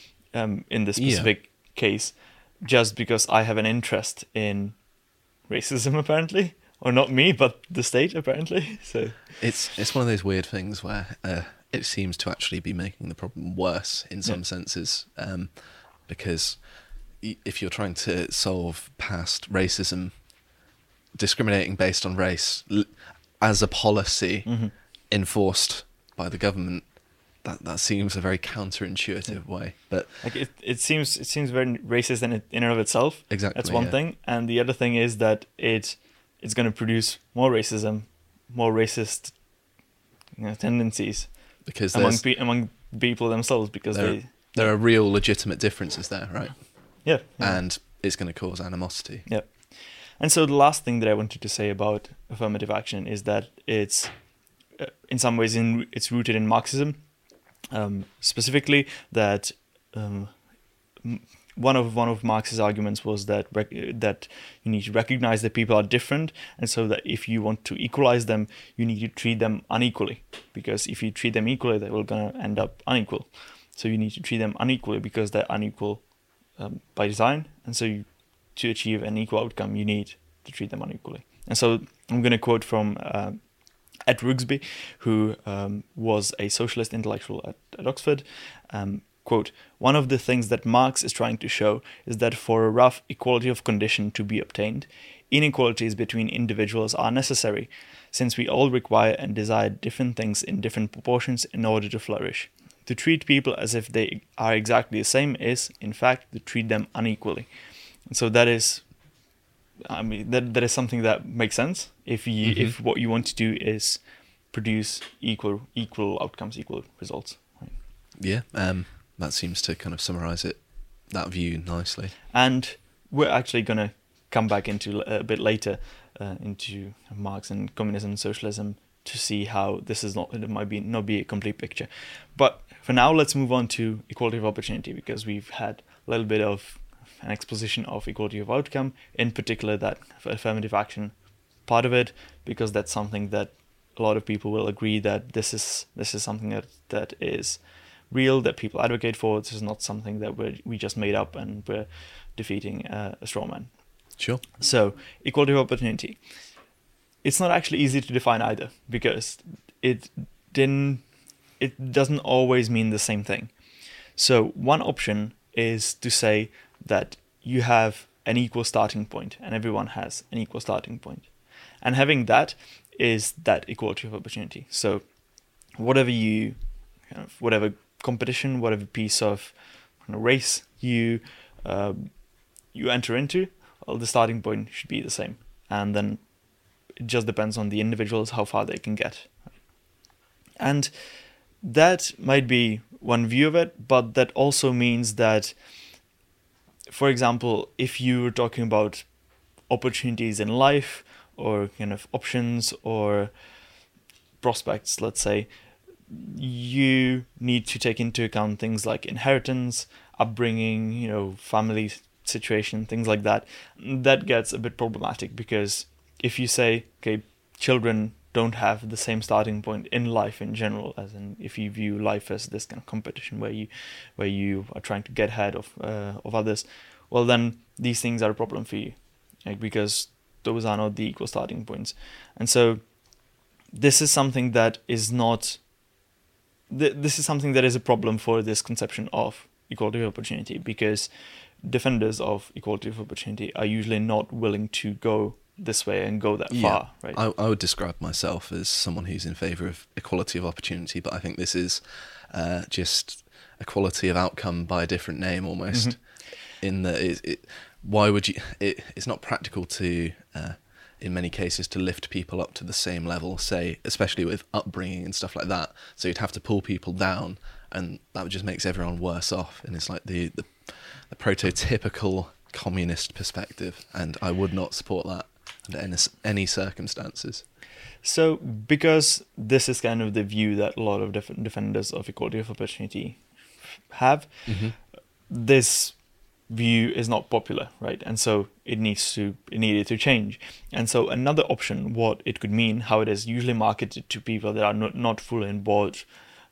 um, in this Yeah. specific case, just because I have an interest in racism, apparently, or not me, but the state, apparently. So It's it's one of those weird things where uh, it seems to actually be making the problem worse in some Yeah. senses, um, because y- if you're trying to solve past racism, discriminating based on race l- as a policy Mm-hmm. enforced by the government, that that seems a very counterintuitive way. But like it, it seems it seems very racist in it, in and of itself. Exactly, That's one yeah. thing, and the other thing is that it it's going to produce more racism, more racist you know, tendencies because among there's, pe- among people themselves, because there, they there are real legitimate differences there, right? yeah, yeah. And it's going to cause animosity. Yeah. And so the last thing that I wanted to say about affirmative action is that it's, uh, in some ways, in, it's rooted in Marxism. Um, specifically, that um, m- one of one of Marx's arguments was that rec- that you need to recognize that people are different, and so that if you want to equalize them, you need to treat them unequally. Because if you treat them equally, they will gonna end up unequal. So you need to treat them unequally because they're unequal um, by design, and so you, to achieve an equal outcome, you need to treat them unequally. And so I'm going to quote from uh, Ed Rugsby, who um, was a socialist intellectual at, at Oxford. Um, quote, "One of the things that Marx is trying to show is that for a rough equality of condition to be obtained, inequalities between individuals are necessary, since we all require and desire different things in different proportions in order to flourish. To treat people as if they are exactly the same is, in fact, to treat them unequally." And so that is, I mean, that that is something that makes sense. If you Mm-hmm. if what you want to do is produce equal equal outcomes, equal results. Right? Yeah, um, that seems to kind of summarize it, that view nicely. And we're actually going to come back into a bit later uh, into Marx and communism and socialism to see how this is not, it might be not be a complete picture. But for now, let's move on to equality of opportunity, because we've had a little bit of an exposition of equality of outcome, in particular that affirmative action part of it, because that's something that a lot of people will agree that this is this is something that, that is real, that people advocate for. This is not something that we we just made up and we're defeating uh, a straw man. Sure. So, equality of opportunity. It's not actually easy to define either, because it didn't it doesn't always mean the same thing. So one option is to say that you have an equal starting point and everyone has an equal starting point. And having that is that equality of opportunity. So whatever you kind of whatever competition, whatever piece of you know, race you uh, you enter into, well, the starting point should be the same. And then it just depends on the individuals how far they can get. And that might be one view of it, but that also means that, for example, if you were talking about opportunities in life or kind of options or prospects, let's say, you need to take into account things like inheritance, upbringing, you know, family situation, things like that. That gets a bit problematic, because if you say, okay, children don't have the same starting point in life in general, as in if you view life as this kind of competition where you where you are trying to get ahead of uh, of others, well then these things are a problem for you, right? Because those are not the equal starting points. And so this is something that is not th- this is something that is a problem for this conception of equality of opportunity, because defenders of equality of opportunity are usually not willing to go this way and go that yeah, far, right? I, I would describe myself as someone who's in favour of equality of opportunity, but I think this is uh, just equality of outcome by a different name almost. Mm-hmm. In that, it, it, why would you? It, it's not practical to, uh, in many cases, to lift people up to the same level. Say, especially with upbringing and stuff like that. So you'd have to pull people down, and that just makes everyone worse off. And it's like the the, the prototypical communist perspective, and I would not support that under any, any circumstances. So because this is kind of the view that a lot of different defenders of equality of opportunity have, mm-hmm. this view is not popular, right? And so it needs to it needed to change. And so another option, what it could mean, how it is usually marketed to people that are not, not fully on board,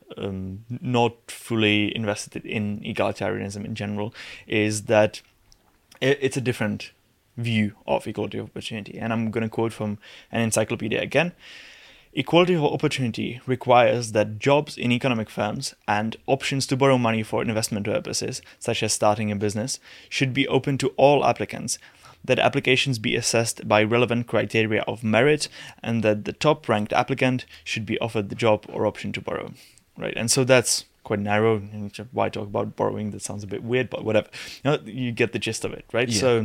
um, not fully invested in egalitarianism in general, is that it, it's a different view of equality of opportunity. And I'm going to quote from an encyclopedia again. Equality of opportunity requires that jobs in economic firms and options to borrow money for investment purposes, such as starting a business, should be open to all applicants, that applications be assessed by relevant criteria of merit, and that the top-ranked applicant should be offered the job or option to borrow. Right, and so that's quite narrow. Why talk about borrowing? That sounds a bit weird, but whatever. You know, you get the gist of it, right? Yeah. So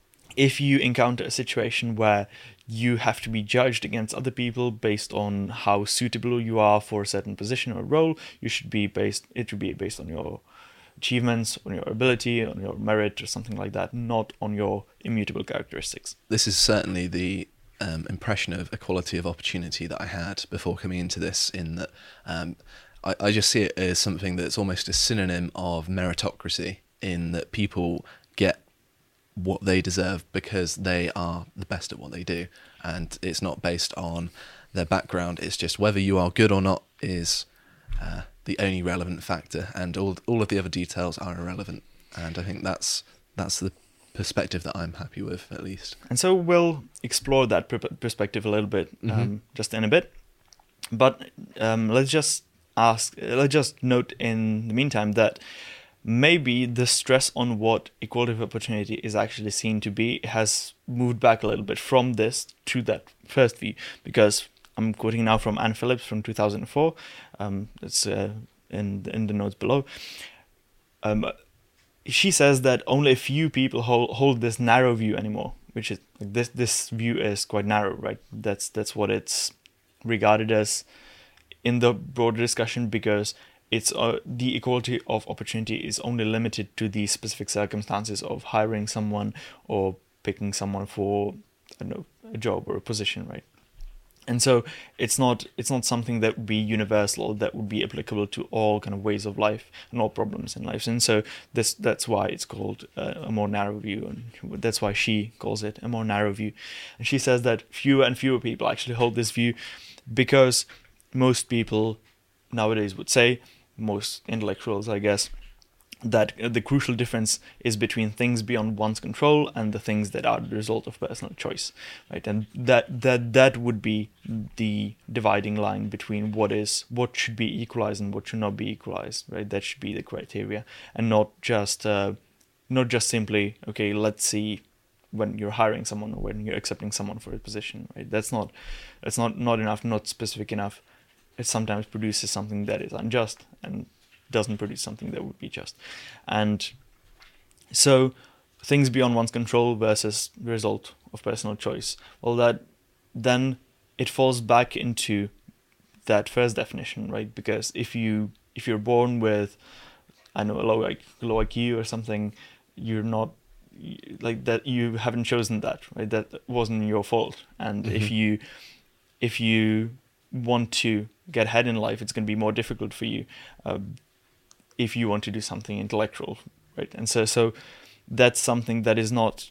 if you encounter a situation where you have to be judged against other people based on how suitable you are for a certain position or role, you should be based, it should be based on your achievements, on your ability, on your merit or something like that, not on your immutable characteristics. This is certainly the um, impression of equality of opportunity that I had before coming into this, in that um, I, I just see it as something that's almost a synonym of meritocracy, in that people get what they deserve because they are the best at what they do, and it's not based on their background. It's just whether you are good or not is uh, the only relevant factor, and all all of the other details are irrelevant. And I think that's that's the perspective that I'm happy with, at least. And so we'll explore that per- perspective a little bit um, mm-hmm. just in a bit. But um, let's just ask, let's just note in the meantime that maybe the stress on what equality of opportunity is actually seen to be has moved back a little bit from this to that first view, because I'm quoting now from Anne Phillips from two thousand four. Um, it's uh, in in the notes below. Um, she says that only a few people hold hold this narrow view anymore, which is this this view is quite narrow, right? That's that's what it's regarded as in the broader discussion because it's uh, the equality of opportunity is only limited to the specific circumstances of hiring someone or picking someone for, I don't know, a job or a position, right? And so it's not it's not something that would be universal, that would be applicable to all kind of ways of life and all problems in life. And so this that's why it's called a, a more narrow view, and that's why she calls it a more narrow view. And she says that fewer and fewer people actually hold this view because most people nowadays would say, most intellectuals, I guess, that the crucial difference is between things beyond one's control and the things that are the result of personal choice, right? And that that that would be the dividing line between what is what should be equalized and what should not be equalized, right? That should be the criteria, and not just uh, not just simply, okay, let's see when you're hiring someone or when you're accepting someone for a position, right? That's not that's not not enough, not specific enough. It sometimes produces something that is unjust and doesn't produce something that would be just. And so things beyond one's control versus the result of personal choice, well, that then it falls back into that first definition, right? Because if you if you're born with, I know, a low low I Q or something, you're not like that, you haven't chosen that, right? That wasn't your fault. And mm-hmm. if you if you want to get ahead in life, it's going to be more difficult for you uh, if you want to do something intellectual, right? And so so that's something that is not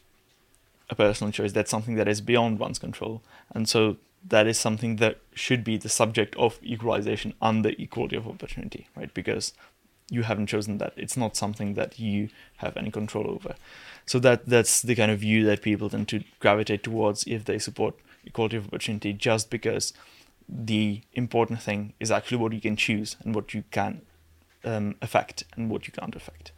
a personal choice. That's something that is beyond one's control. And so that is something that should be the subject of equalization under equality of opportunity, right? Because you haven't chosen that. It's not something that you have any control over. So that that's the kind of view that people tend to gravitate towards if they support equality of opportunity, just because the important thing is actually what you can choose and what you can um, affect and what you can't affect.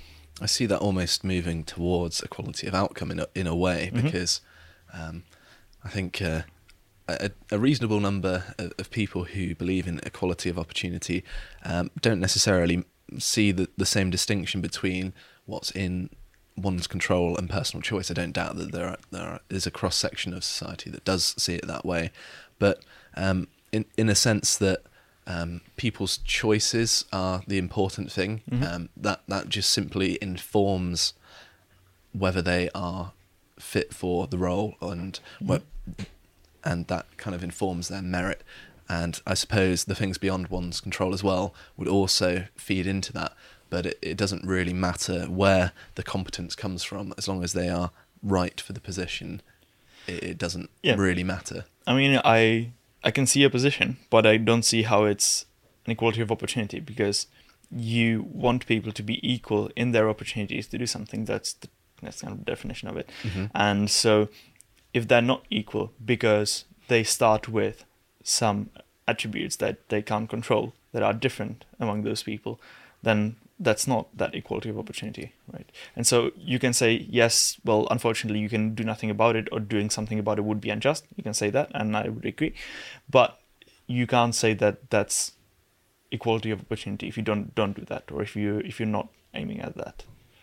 I see that almost moving towards equality of outcome in a, in a way, Mm-hmm. because um, I think uh, a, a reasonable number of, of people who believe in equality of opportunity um, don't necessarily see the, the same distinction between what's in one's control and personal choice. I don't doubt that there are, there are, is a cross section of society that does see it that way, but um, in in a sense that um, people's choices are the important thing. Mm-hmm. Um, that that just simply informs whether they are fit for the role, and mm-hmm. what, and that kind of informs their merit. And I suppose the things beyond one's control as well would also feed into that. But it, it doesn't really matter where the competence comes from, as long as they are right for the position. It, it doesn't yeah. really matter. I mean, I I can see a position, but I don't see how it's an equality of opportunity, because you want people to be equal in their opportunities to do something. That's the, that's kind of the definition of it. Mm-hmm. And so if they're not equal because they start with some attributes that they can't control that are different among those people, then that's not that equality of opportunity, right? And so you can say, yes, well, unfortunately, you can do nothing about it, or doing something about it would be unjust. You can say that, and I would agree. But you can't say that that's equality of opportunity if you don't don't do that, or if you if you're not aiming at that.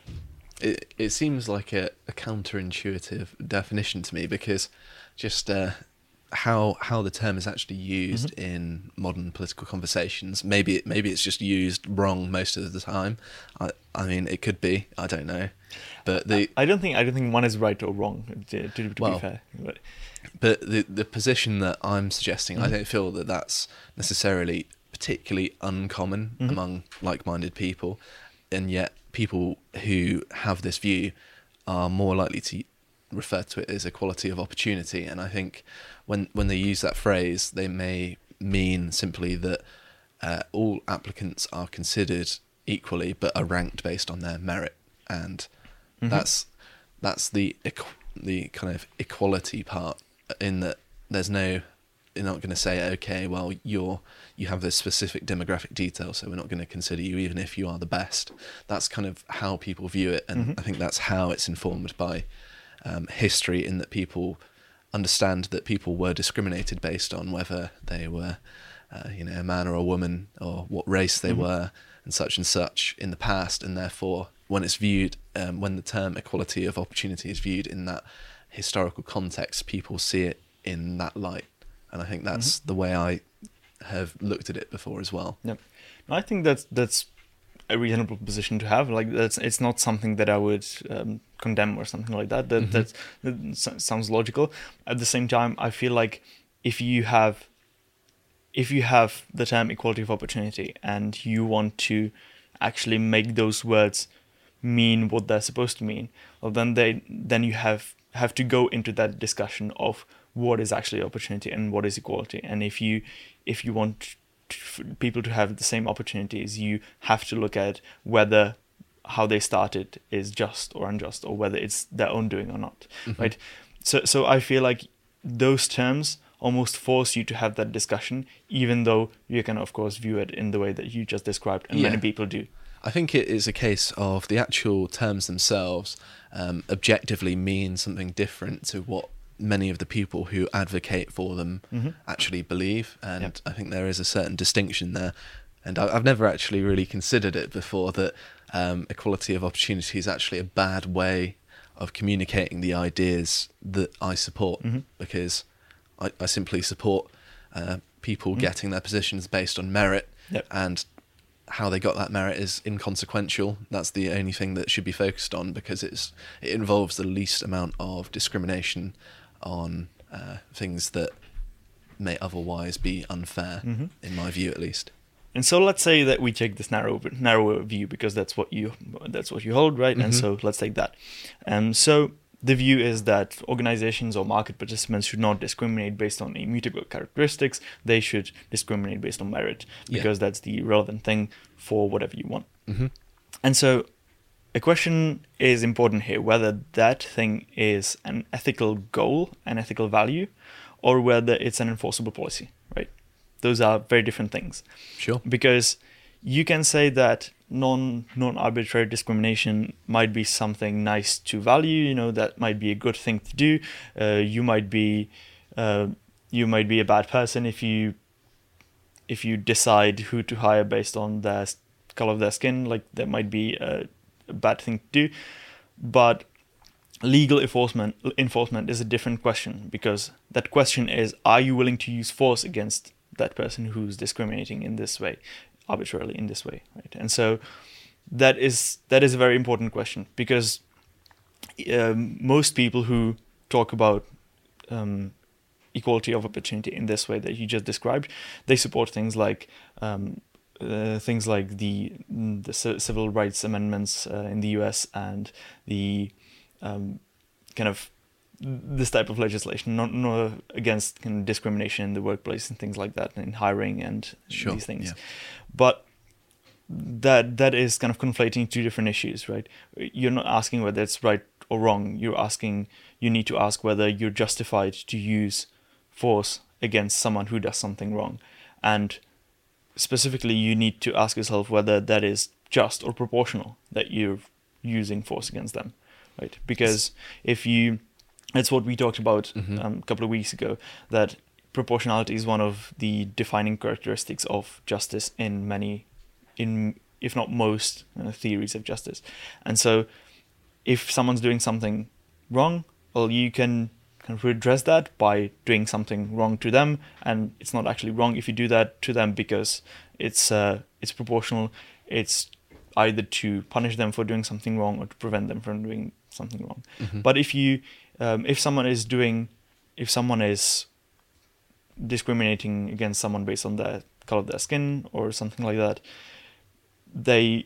It it seems like a, a counterintuitive definition to me, because just uh, how how the term is actually used mm-hmm. in modern political conversations. Maybe it, maybe it's just used wrong most of the time. I I mean, it could be. I don't know, but the I, I don't think I don't think one is right or wrong. To, to, to well, be fair, but, but the the position that I'm suggesting, mm-hmm. I don't feel that that's necessarily particularly uncommon mm-hmm. among like-minded people, and yet people who have this view are more likely to refer to it as equality of opportunity. And I think when when they use that phrase, they may mean simply that uh, all applicants are considered equally but are ranked based on their merit, and mm-hmm. that's that's the the kind of equality part, in that there's no, you're not going to say, okay, well, you're you have this specific demographic detail, so we're not going to consider you even if you are the best. That's kind of how people view it, and mm-hmm. I think that's how it's informed by um, history, in that people understand that people were discriminated based on whether they were, uh, you know, a man or a woman, or what race they mm-hmm. were, and such and such in the past, and therefore, when it's viewed, um, when the term equality of opportunity is viewed in that historical context, people see it in that light. And I think that's mm-hmm. the way I have looked at it before as well. Yep. I think that's that's a reasonable position to have. Like that's it's not something that I would um, condemn or something like that. That, mm-hmm. that's, that sounds logical. At the same time, I feel like if you have if you have the term equality of opportunity and you want to actually make those words mean what they're supposed to mean, well, then they then you have have to go into that discussion of what is actually opportunity and what is equality. And if you if you want to, people to have the same opportunities, you have to look at whether how they started is just or unjust, or whether it's their own doing or not, mm-hmm. right? So so I feel like those terms almost force you to have that discussion, even though you can of course view it in the way that you just described, and yeah. many people do. I think it is a case of the actual terms themselves um, objectively mean something different to what many of the people who advocate for them mm-hmm. actually believe. And yep. I think there is a certain distinction there. And I, I've never actually really considered it before, that um, equality of opportunity is actually a bad way of communicating the ideas that I support, mm-hmm. because I, I simply support uh, people mm-hmm. getting their positions based on merit, yep. and how they got that merit is inconsequential. That's the only thing that should be focused on, because it's it involves the least amount of discrimination on uh, things that may otherwise be unfair, mm-hmm. in my view at least. And so let's say that we take this narrow narrower view, because that's what you that's what you hold, right? Mm-hmm. And so let's take that. Um, so the view is that organizations or market participants should not discriminate based on immutable characteristics. They should discriminate based on merit, because yeah. that's the relevant thing for whatever you want. Mm-hmm. And so a question is important here, whether that thing is an ethical goal, an ethical value, or whether it's an enforceable policy, right? Those are very different things. Sure. Because you can say that non non-arbitrary discrimination might be something nice to value, you know, that might be a good thing to do. Uh, you might be uh, you might be a bad person if you if you decide who to hire based on the color of their skin. Like, that might be a, a bad thing to do. But legal enforcement enforcement is a different question, because that question is, are you willing to use force against that person who's discriminating in this way, arbitrarily in this way, right? And so that is that is a very important question, because um, most people who talk about um, equality of opportunity in this way that you just described, they support things like um, uh, things like the the civil rights amendments uh, in the U S and the um, kind of this type of legislation, not, not against kind of discrimination in the workplace and things like that, in hiring and sure, these things. Yeah. But that that is kind of conflating two different issues, right? You're not asking whether it's right or wrong. You're asking, you need to ask whether you're justified to use force against someone who does something wrong. And specifically, you need to ask yourself whether that is just or proportional that you're using force against them, right? Because if you... It's what we talked about mm-hmm. um, a couple of weeks ago, that proportionality is one of the defining characteristics of justice in many, in if not most, uh, theories of justice. And so if someone's doing something wrong, well, you can kind of redress that by doing something wrong to them, and it's not actually wrong if you do that to them, because it's uh, it's proportional. It's either to punish them for doing something wrong or to prevent them from doing something wrong. Mm-hmm. But if you Um, if someone is doing, if someone is discriminating against someone based on the color of their skin or something like that, they,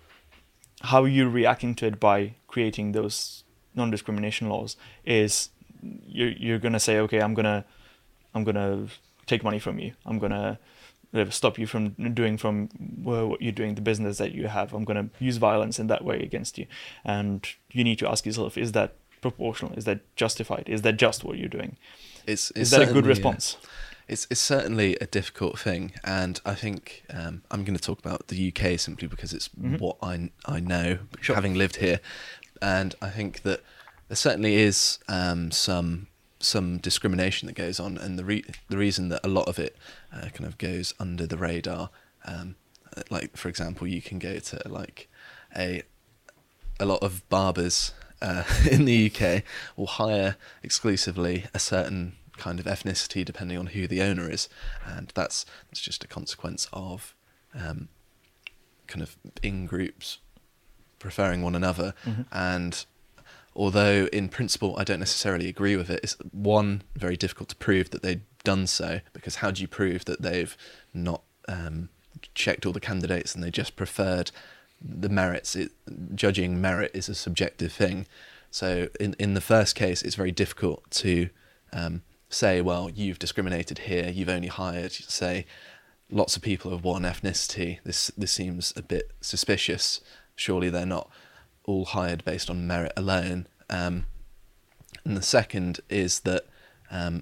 how you're reacting to it by creating those non-discrimination laws is you're you're gonna say, okay, I'm gonna I'm gonna take money from you. I'm gonna stop you from doing from what you're doing, the business that you have. I'm gonna use violence in that way against you, and you need to ask yourself, is that proportional? Is that justified? Is that just what you're doing? It's, it's is that a good response? Yeah. It's it's certainly a difficult thing, and I think um, I'm going to talk about the U K simply because it's mm-hmm. what I I know, sure. having lived here, and I think that there certainly is um, some some discrimination that goes on, and the re- the reason that a lot of it uh, kind of goes under the radar, um, like for example, you can go to like a a lot of barbers. Uh, in the U K will hire exclusively a certain kind of ethnicity depending on who the owner is, and that's that's just a consequence of um, kind of in-groups preferring one another. Mm-hmm. And although in principle I don't necessarily agree with it, it's one, very difficult to prove that they've done so, because how do you prove that they've not um, checked all the candidates and they just preferred the merits? It, judging merit is a subjective thing. So in, in the first case, it's very difficult to um, say, well, you've discriminated here, you've only hired, say, lots of people of one ethnicity. This this seems a bit suspicious. Surely they're not all hired based on merit alone. Um, and the second is that um,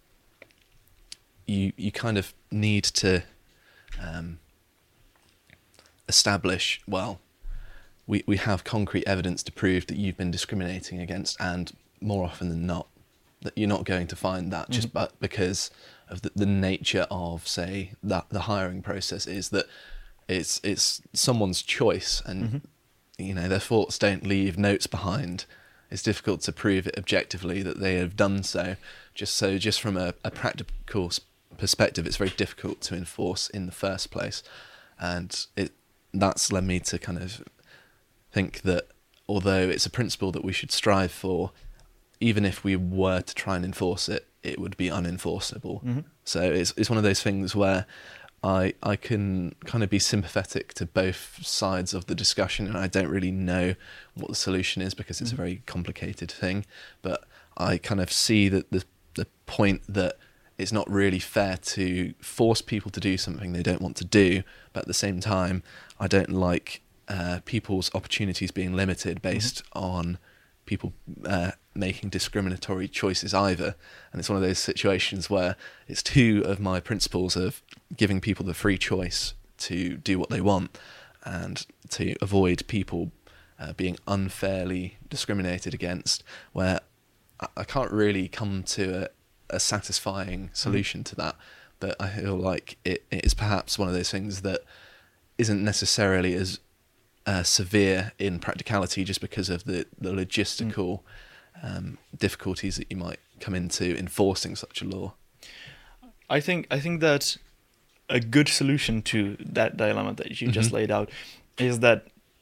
you you kind of need to um, establish, well, we, we have concrete evidence to prove that you've been discriminating against, and more often than not, that you're not going to find that just mm-hmm. but because of the, the nature of, say, that the hiring process is that it's it's someone's choice, and mm-hmm. you know, their thoughts don't leave notes behind. It's difficult to prove it objectively that they have done so. Just so, just from a, a practical perspective, it's very difficult to enforce in the first place, and it that's led me to kind of think that although it's a principle that we should strive for, even if we were to try and enforce it, it would be unenforceable. Mm-hmm. So it's it's one of those things where I I can kind of be sympathetic to both sides of the discussion, and I don't really know what the solution is because it's mm-hmm. a very complicated thing. But I kind of see that the the point that it's not really fair to force people to do something they don't want to do, but at the same time, I don't like uh, people's opportunities being limited based mm-hmm. on people uh, making discriminatory choices either. And it's one of those situations where it's two of my principles of giving people the free choice to do what they want and to avoid people uh, being unfairly discriminated against, where I, I can't really come to a, a satisfying solution mm. to that. But I feel like it, it is perhaps one of those things that isn't necessarily as Uh, severe in practicality, just because of the, the logistical mm. um, difficulties that you might come into enforcing such a law. I think I think that a good solution to that dilemma that you mm-hmm. just laid out is that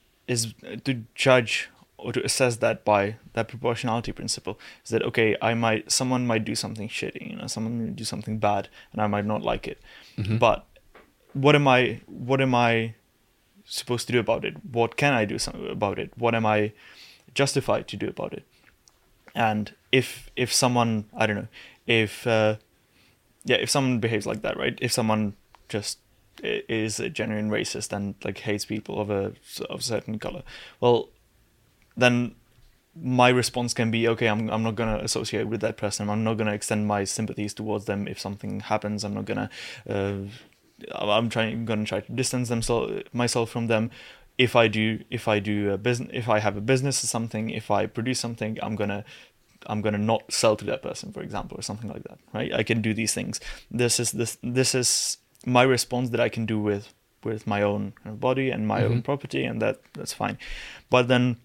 is to judge or to assess that by that proportionality principle. Is that okay? I might someone might do something shitty, you know, someone might do something bad, and I might not like it. Mm-hmm. But what am I? What am I? supposed to do about it? What can I do something about it? What am I justified to do about it? And if if someone, I don't know, if uh, yeah, if someone behaves like that, right? If someone just is a genuine racist and like hates people of a of a certain color, well, then my response can be, okay, I'm I'm not gonna associate with that person. I'm not gonna extend my sympathies towards them if something happens. I'm not gonna. Uh, I'm trying. Going to try to distance themselves, myself from them. If I do, if I do a business, if I have a business or something, if I produce something, I'm gonna, I'm gonna not sell to that person, for example, or something like that. Right? I can do these things. This is this. This is my response that I can do with with my own body and my mm-hmm. own property, and that that's fine. But then,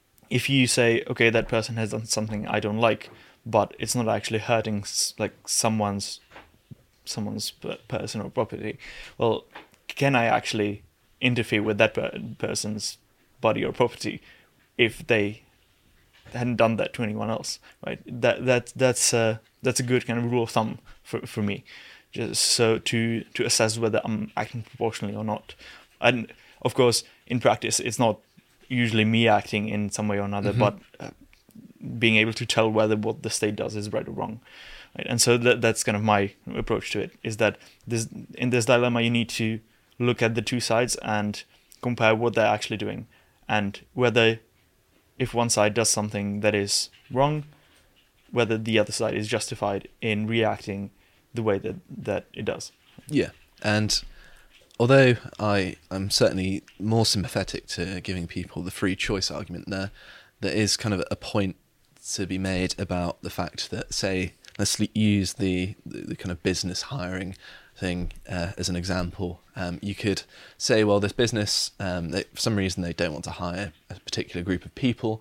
if you say, okay, that person has done something I don't like, but it's not actually hurting like someone's. someone's person or property, well, can I actually interfere with that per- person's body or property if they hadn't done that to anyone else, right? That that that's uh, that's a good kind of rule of thumb for for me, just so to to assess whether I'm acting proportionally or not. And of course, in practice, it's not usually me acting in some way or another, mm-hmm. but uh, being able to tell whether what the state does is right or wrong. Right? And so that that's kind of my approach to it, is that this in this dilemma you need to look at the two sides and compare what they're actually doing, and whether if one side does something that is wrong, whether the other side is justified in reacting the way that, that it does. Yeah, and although I am certainly more sympathetic to giving people the free choice argument there, there is kind of a point to be made about the fact that, say, let's use the, the, the kind of business hiring thing uh, as an example. Um, you could say, well, this business, um, they, for some reason, they don't want to hire a particular group of people,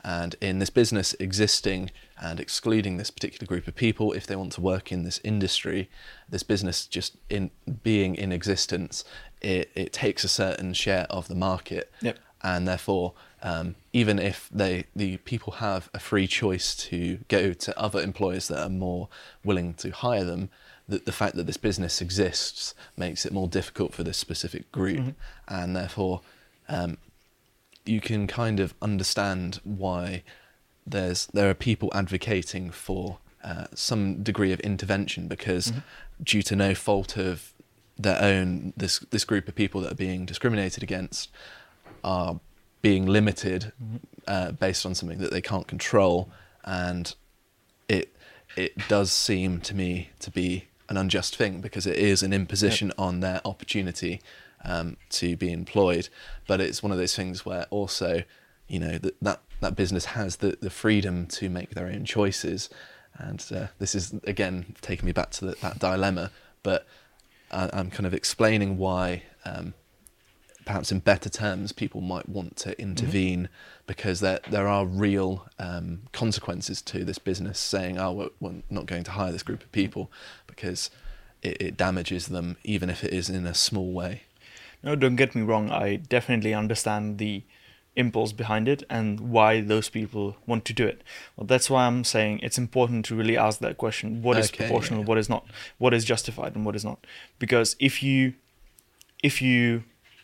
And in this business existing and excluding this particular group of people, if they want to work in this industry, this business just in being in existence, it, it takes a certain share of the market. Yep. And therefore, um, even if they the people have a free choice to go to other employers that are more willing to hire them, the, the fact that this business exists makes it more difficult for this specific group. Mm-hmm. And therefore, um, you can kind of understand why there's there are people advocating for uh, some degree of intervention, because mm-hmm. due to no fault of their own, this this group of people that are being discriminated against are being limited mm-hmm. uh, based on something that they can't control, and it it does seem to me to be an unjust thing, because it is an imposition yep. on their opportunity um, to be employed. But it's one of those things where also, you know, that that, that business has the, the freedom to make their own choices, and uh, this is again taking me back to the, that dilemma. But I, I'm kind of explaining why. Um, perhaps in better terms, people might want to intervene mm-hmm. because there there are real um, consequences to this business saying, oh, we're, we're not going to hire this group of people because it, it damages them, even if it is in a small way. No, don't get me wrong. I definitely understand the impulse behind it and why those people want to do it. Well, that's why I'm saying it's important to really ask that question. What is okay, proportional? Yeah. What is not? What is justified and what is not? Because if you, if you,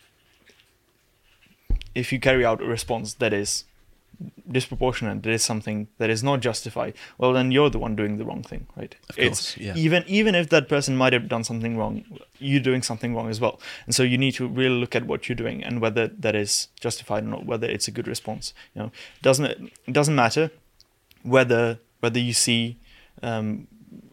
if you carry out a response that is disproportionate, that is something that is not justified, well, then you're the one doing the wrong thing, right? Of course, it's yeah. even even if that person might have done something wrong, you're doing something wrong as well. And so you need to really look at what you're doing and whether that is justified or not, whether it's a good response. You know, doesn't it, it doesn't matter whether whether you see. Um,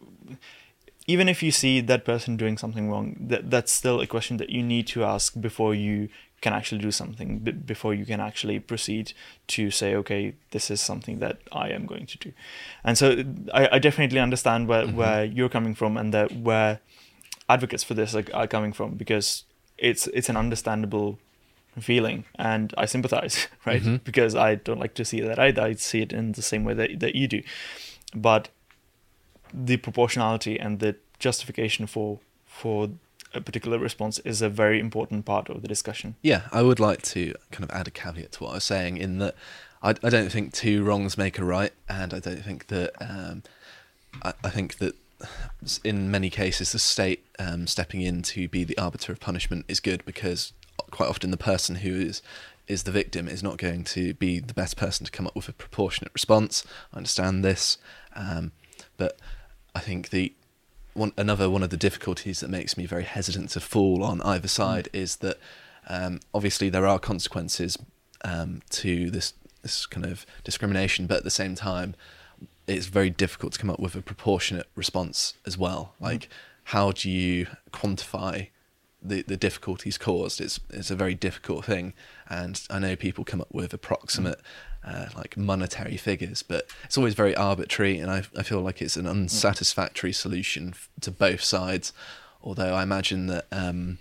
even if you see that person doing something wrong, that that's still a question that you need to ask before you can actually do something, b- before you can actually proceed to say, okay, this is something that I am going to do. And so I, I definitely understand where, mm-hmm. where you're coming from, and that where advocates for this are, are coming from, because it's it's an understandable feeling, and I sympathize, right? Mm-hmm. Because I don't like to see that either. I see it in the same way that, that you do. But the proportionality and the justification for for a particular response is a very important part of the discussion. Yeah, I would like to kind of add a caveat to what I was saying, in that I, I don't think two wrongs make a right, and I don't think that um, I, I think that in many cases the state um, stepping in to be the arbiter of punishment is good, because quite often the person who is is the victim is not going to be the best person to come up with a proportionate response. I understand this, um, but I think the One, another one of the difficulties that makes me very hesitant to fall on either side mm. is that um, obviously there are consequences um, to this this kind of discrimination, but at the same time it's very difficult to come up with a proportionate response as well. Mm. Like, how do you quantify the, the difficulties caused? It's it's a very difficult thing, and I know people come up with approximate mm. Uh, like monetary figures, but it's always very arbitrary, and I, I feel like it's an unsatisfactory solution f- to both sides. Although I imagine that um,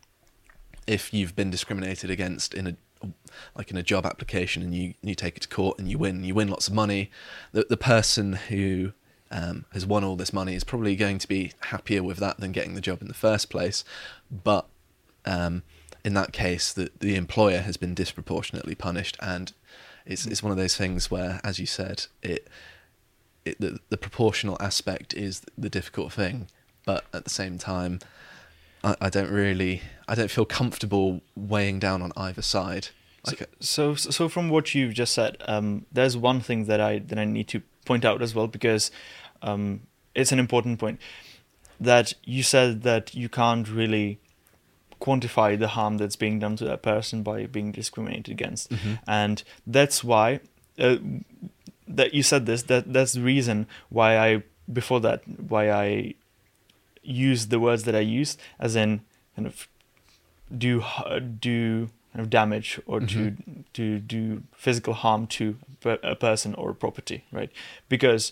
if you've been discriminated against in a like in a job application, and you, you take it to court and you win, you win lots of money, the the person who um, has won all this money is probably going to be happier with that than getting the job in the first place. But um, in that case, the the employer has been disproportionately punished, and It's it's one of those things where, as you said, it it the, the proportional aspect is the difficult thing, but at the same time, I, I don't really I don't feel comfortable weighing down on either side. Like so, so so from what you've just said, um, there's one thing that I that I need to point out as well, because um, it's an important point, that you said that you can't really quantify the harm that's being done to that person by being discriminated against. Mm-hmm. And that's why uh, that you said this, that that's the reason why I before that why I used the words that I used, as in kind of do do kind of damage or mm-hmm. to to do physical harm to a person or a property, right? Because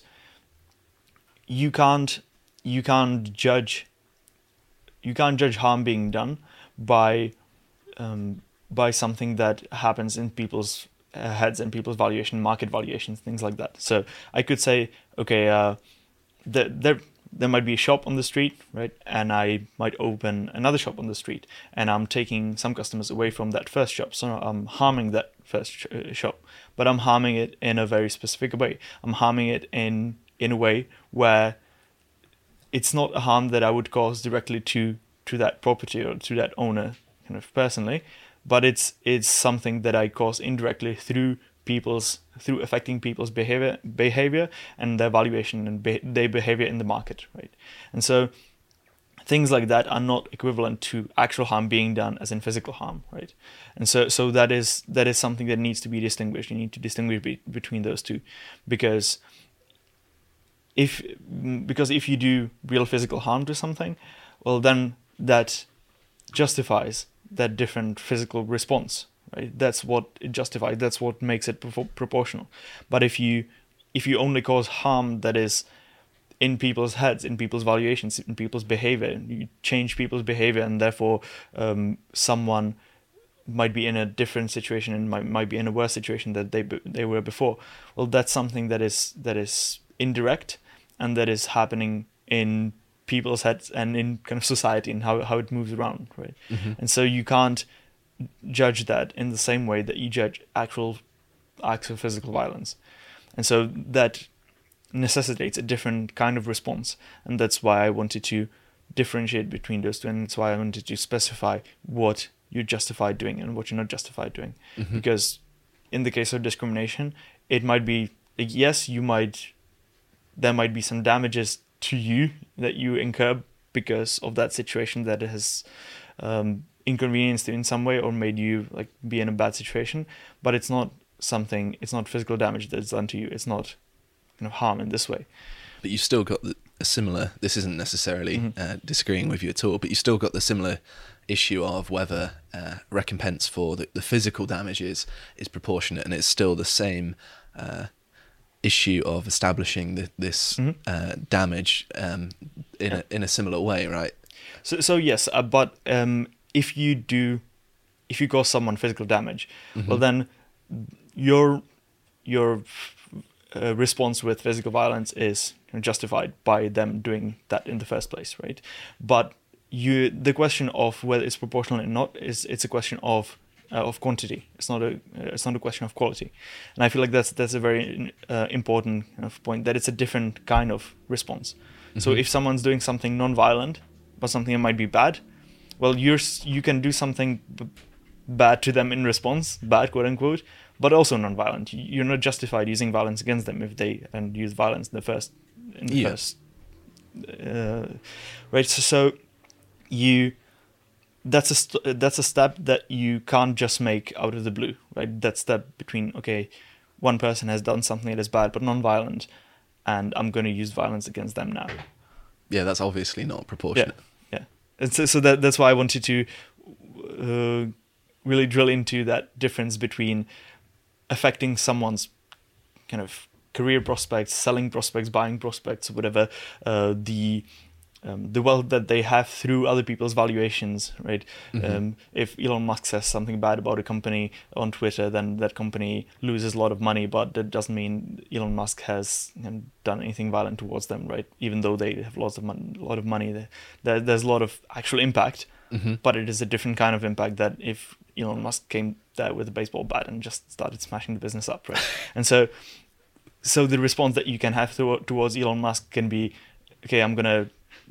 you can't you can't judge you can't judge harm being done by um, by something that happens in people's uh, heads and people's valuation, market valuations, things like that. So I could say, okay, uh, the, there there might be a shop on the street, right? And I might open another shop on the street, and I'm taking some customers away from that first shop. So I'm harming that first sh- uh, shop, but I'm harming it in a very specific way. I'm harming it in in a way where it's not a harm that I would cause directly to to that property or to that owner kind of personally, but it's it's something that I cause indirectly through people's through affecting people's behavior behavior and their valuation and be, their behavior in the market, right? And so things like that are not equivalent to actual harm being done as in physical harm, right? And so so that is that is something that needs to be distinguished. You need to distinguish be, between those two, because if because if you do real physical harm to something, well, then that justifies that different physical response, right? That's what it justifies. That's what makes it pro- proportional. But if you if you only cause harm that is in people's heads, in people's valuations, in people's behavior, you change people's behavior, and therefore um, someone might be in a different situation and might might be in a worse situation that they they were before. Well, that's something that is that is indirect, and that is happening in people's heads and in kind of society and how, how it moves around, right? Mm-hmm. And so you can't judge that in the same way that you judge actual acts of physical violence. And so that necessitates a different kind of response. And that's why I wanted to differentiate between those two. And that's why I wanted to specify what you're justified doing and what you're not justified doing. Mm-hmm. Because in the case of discrimination, it might be, like, yes, you might, there might be some damages to you that you incur because of that situation that has um, inconvenienced you in some way or made you like be in a bad situation, but it's not something, it's not physical damage that's done to you. It's not kind of harm in this way. But you still got the, a similar, this isn't necessarily mm-hmm. uh, disagreeing with you at all, but you still got the similar issue of whether uh, recompense for the, the physical damage is, is proportionate, and it's still the same uh, issue of establishing the, this mm-hmm. uh, damage um, in yeah. a in a similar way, right? So so yes, uh, but um, if you do, if you cause someone physical damage, mm-hmm. well then your your uh, response with physical violence is justified by them doing that in the first place, right? But you, the question of whether it's proportional or not is it's a question of uh, of quantity. It's not a uh, it's not a question of quality, and I feel like that's that's a very uh, important kind of point, that it's a different kind of response. Mm-hmm. So if someone's doing something non-violent, but something that might be bad, well, you're you can do something b- bad to them in response, bad quote unquote, but also non-violent. You're not justified using violence against them if they and use violence in the first in the yeah. first uh, right. So, so you. That's a st- that's a step that you can't just make out of the blue, right? That step between, okay, one person has done something that is bad but non-violent, and I'm going to use violence against them now. Yeah, that's obviously not proportionate. Yeah, yeah. And so, so that that's why I wanted to uh, really drill into that difference between affecting someone's kind of career prospects, selling prospects, buying prospects, whatever, uh, the Um, the wealth that they have through other people's valuations, right? Mm-hmm. Um, if Elon Musk says something bad about a company on Twitter, then that company loses a lot of money, but that doesn't mean Elon Musk has you know, done anything violent towards them, right? Even though they have lots of mon- a lot of money, there, there's a lot of actual impact, mm-hmm. but it is a different kind of impact that if Elon Musk came there with a baseball bat and just started smashing the business up, right? And so, so the response that you can have to, towards Elon Musk can be, okay, I'm gonna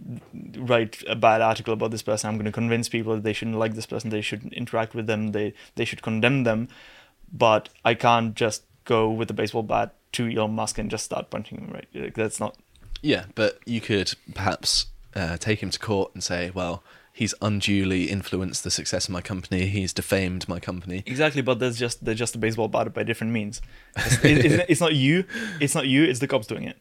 write a bad article about this person, I'm going to convince people that they shouldn't like this person, they shouldn't interact with them, they they should condemn them, but I can't just go with a baseball bat to Elon Musk and just start punching him, right? Like, that's not... Yeah, but you could perhaps uh, take him to court and say, well, he's unduly influenced the success of my company, he's defamed my company. Exactly, but that's just they're just a baseball bat by different means. It's, it, it's, it's not you, it's not you, it's the cops doing it.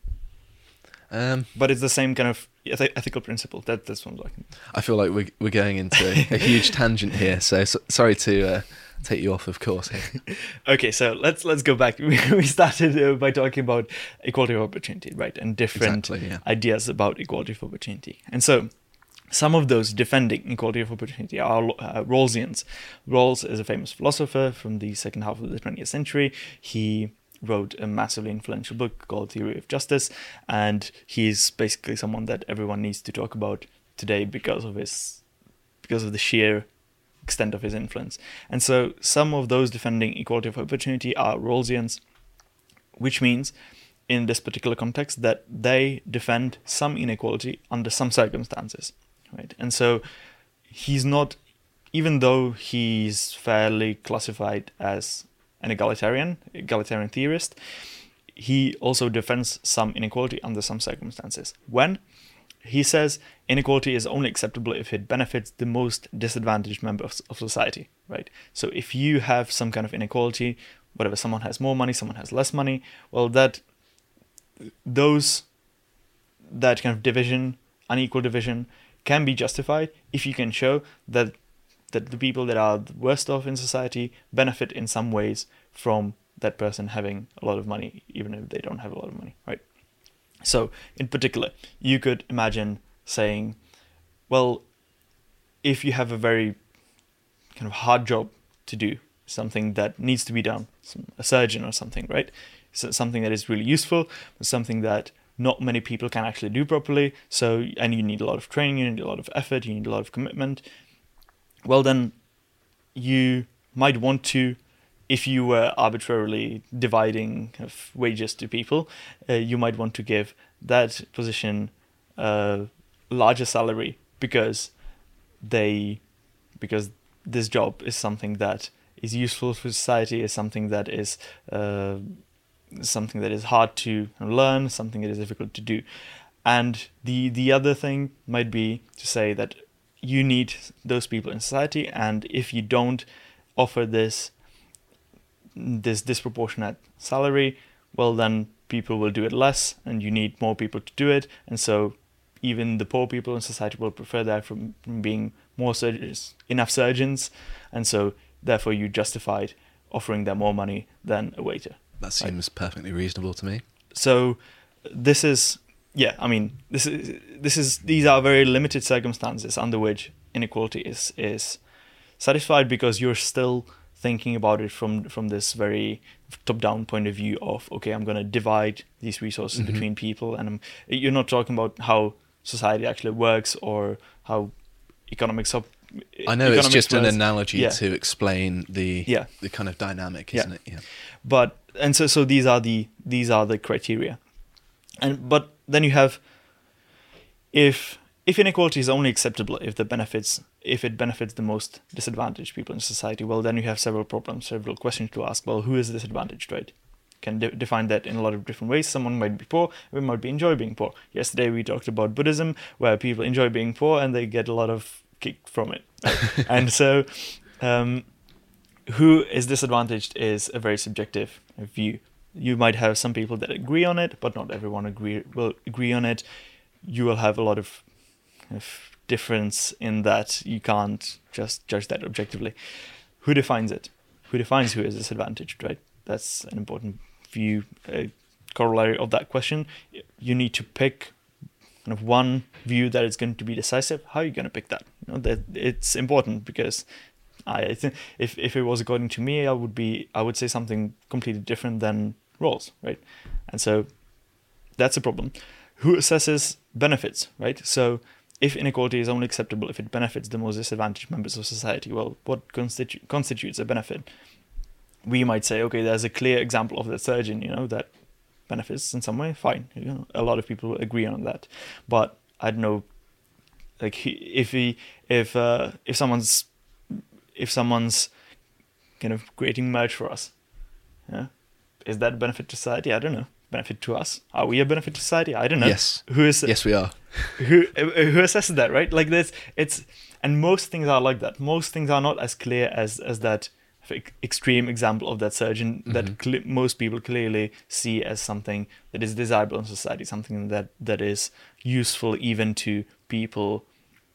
Um, but it's the same kind of eth- ethical principle. That that's what I'm talking about. I feel like we're we're going into a huge tangent here. So, so sorry to uh, take you off of course here. Okay, so let's let's go back. We started uh, by talking about equality of opportunity, right, and different exactly, yeah. ideas about equality of opportunity. And so, some of those defending equality of opportunity are uh, Rawlsians. Rawls is a famous philosopher from the second half of the twentieth century. He wrote a massively influential book called Theory of Justice, and he's basically someone that everyone needs to talk about today because of his because of the sheer extent of his influence. And so some of those defending equality of opportunity are Rawlsians, which means in this particular context that they defend some inequality under some circumstances, right? And so he's not, even though he's fairly classified as an egalitarian, egalitarian theorist, he also defends some inequality under some circumstances. When? He says inequality is only acceptable if it benefits the most disadvantaged members of society, right? So if you have some kind of inequality, whatever, someone has more money, someone has less money, well, that those that kind of division, unequal division, can be justified if you can show that that the people that are the worst off in society benefit in some ways from that person having a lot of money, even if they don't have a lot of money, right? So, in particular, you could imagine saying, well, if you have a very kind of hard job to do, something that needs to be done, some, a surgeon or something, right? So something that is really useful, but something that not many people can actually do properly. So, and you need a lot of training, you need a lot of effort, you need a lot of commitment. Well, then you might want to, if you were arbitrarily dividing kind of wages to people, uh, you might want to give that position a larger salary because they, because this job is something that is useful for society, is something that is uh, something that is hard to learn, something that is difficult to do. And the the other thing might be to say that you need those people in society, and if you don't offer this this disproportionate salary, well, then people will do it less, and you need more people to do it. And so even the poor people in society will prefer that from, from being more surgeons, enough surgeons, and so therefore you justified offering them more money than a waiter. That seems right? perfectly reasonable to me. So this is, yeah, I mean, this is this is these are very limited circumstances under which inequality is is satisfied, because you're still thinking about it from from this very top-down point of view of, okay, I'm going to divide these resources mm-hmm. between people, and I'm, you're not talking about how society actually works or how economics up. I know it's just works. An analogy yeah. to explain the yeah. the kind of dynamic, isn't yeah. it? Yeah. But and so so these are the these are the criteria, and but then you have if if inequality is only acceptable if the benefits if it benefits the most disadvantaged people in society, well, then you have several problems, several questions to ask. Well, who is disadvantaged, right? Can de- define that in a lot of different ways. Someone might be poor, we might be enjoy being poor. Yesterday we talked about Buddhism, where people enjoy being poor and they get a lot of kick from it. Right? And so, um, who is disadvantaged is a very subjective view. You might have some people that agree on it, but not everyone agree will agree on it. You will have a lot of, of difference in that you can't just judge that objectively. Who defines it? Who defines who is disadvantaged, right? That's an important view, a corollary of that question. You need to pick kind of one view that is going to be decisive. How are you going to pick that? You know, that it's important, because I think if, if it was according to me, I would be I would say something completely different than Rawls, right? And so that's a problem. Who assesses benefits, right? So if inequality is only acceptable if it benefits the most disadvantaged members of society, well, what constitu- constitutes a benefit? We might say, okay, there's a clear example of the surgeon, you know, that benefits in some way. Fine, you know, a lot of people agree on that. But I don't know, like he, if he, if uh, if someone's if someone's kind of creating merch for us, yeah, is that a benefit to society? I don't know. Benefit to us? Are we a benefit to society? I don't know. Yes. Who is? Yes, we are. who who assesses that, right? Like this, it's and most things are like that. Most things are not as clear as as that extreme example of that surgeon mm-hmm. that cl- most people clearly see as something that is desirable in society, something that that is useful even to people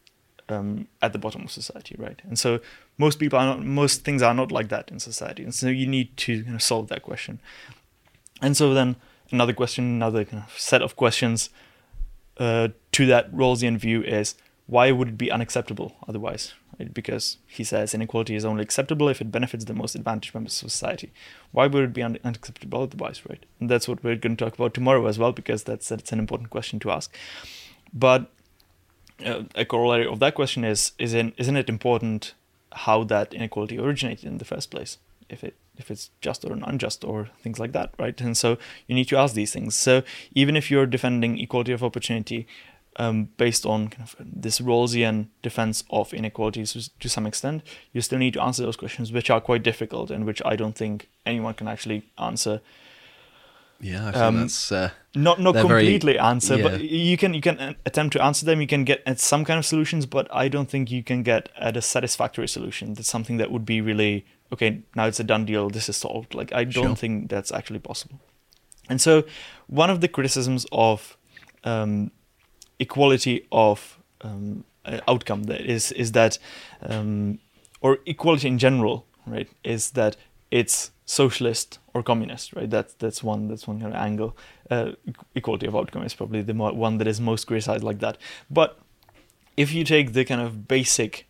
um, at the bottom of society, right? And so most people are not. Most things are not like that in society, and so you need to you know, solve that question. And so then. Another question, another kind of set of questions uh, to that Rawlsian view is, why would it be unacceptable otherwise? Right? Because he says inequality is only acceptable if it benefits the most advantaged members of society. Why would it be un- unacceptable otherwise, right? And that's what we're going to talk about tomorrow as well, because that's that's an important question to ask. But uh, a corollary of that question is, isn't, isn't it important how that inequality originated in the first place? If it if it's just or unjust or things like that, right? And so you need to ask these things. So even if you're defending equality of opportunity um, based on kind of this Rawlsian defense of inequalities to some extent, you still need to answer those questions, which are quite difficult and which I don't think anyone can actually answer. Yeah, I think Um, that's uh, Not not they're very- completely answer, yeah. but you can you can attempt to answer them. You can get at some kind of solutions, but I don't think you can get at a satisfactory solution. That's something that would be really okay. Now it's a done deal. This is solved. Like I don't Sure. think that's actually possible. And so one of the criticisms of um, equality of um, uh, outcome that is is that um, or equality in general, right, is that it's socialist or communist, right? That's that's one that's one kind of angle. Uh, equality of outcome is probably the mo- one that is most criticized like that. But if you take the kind of basic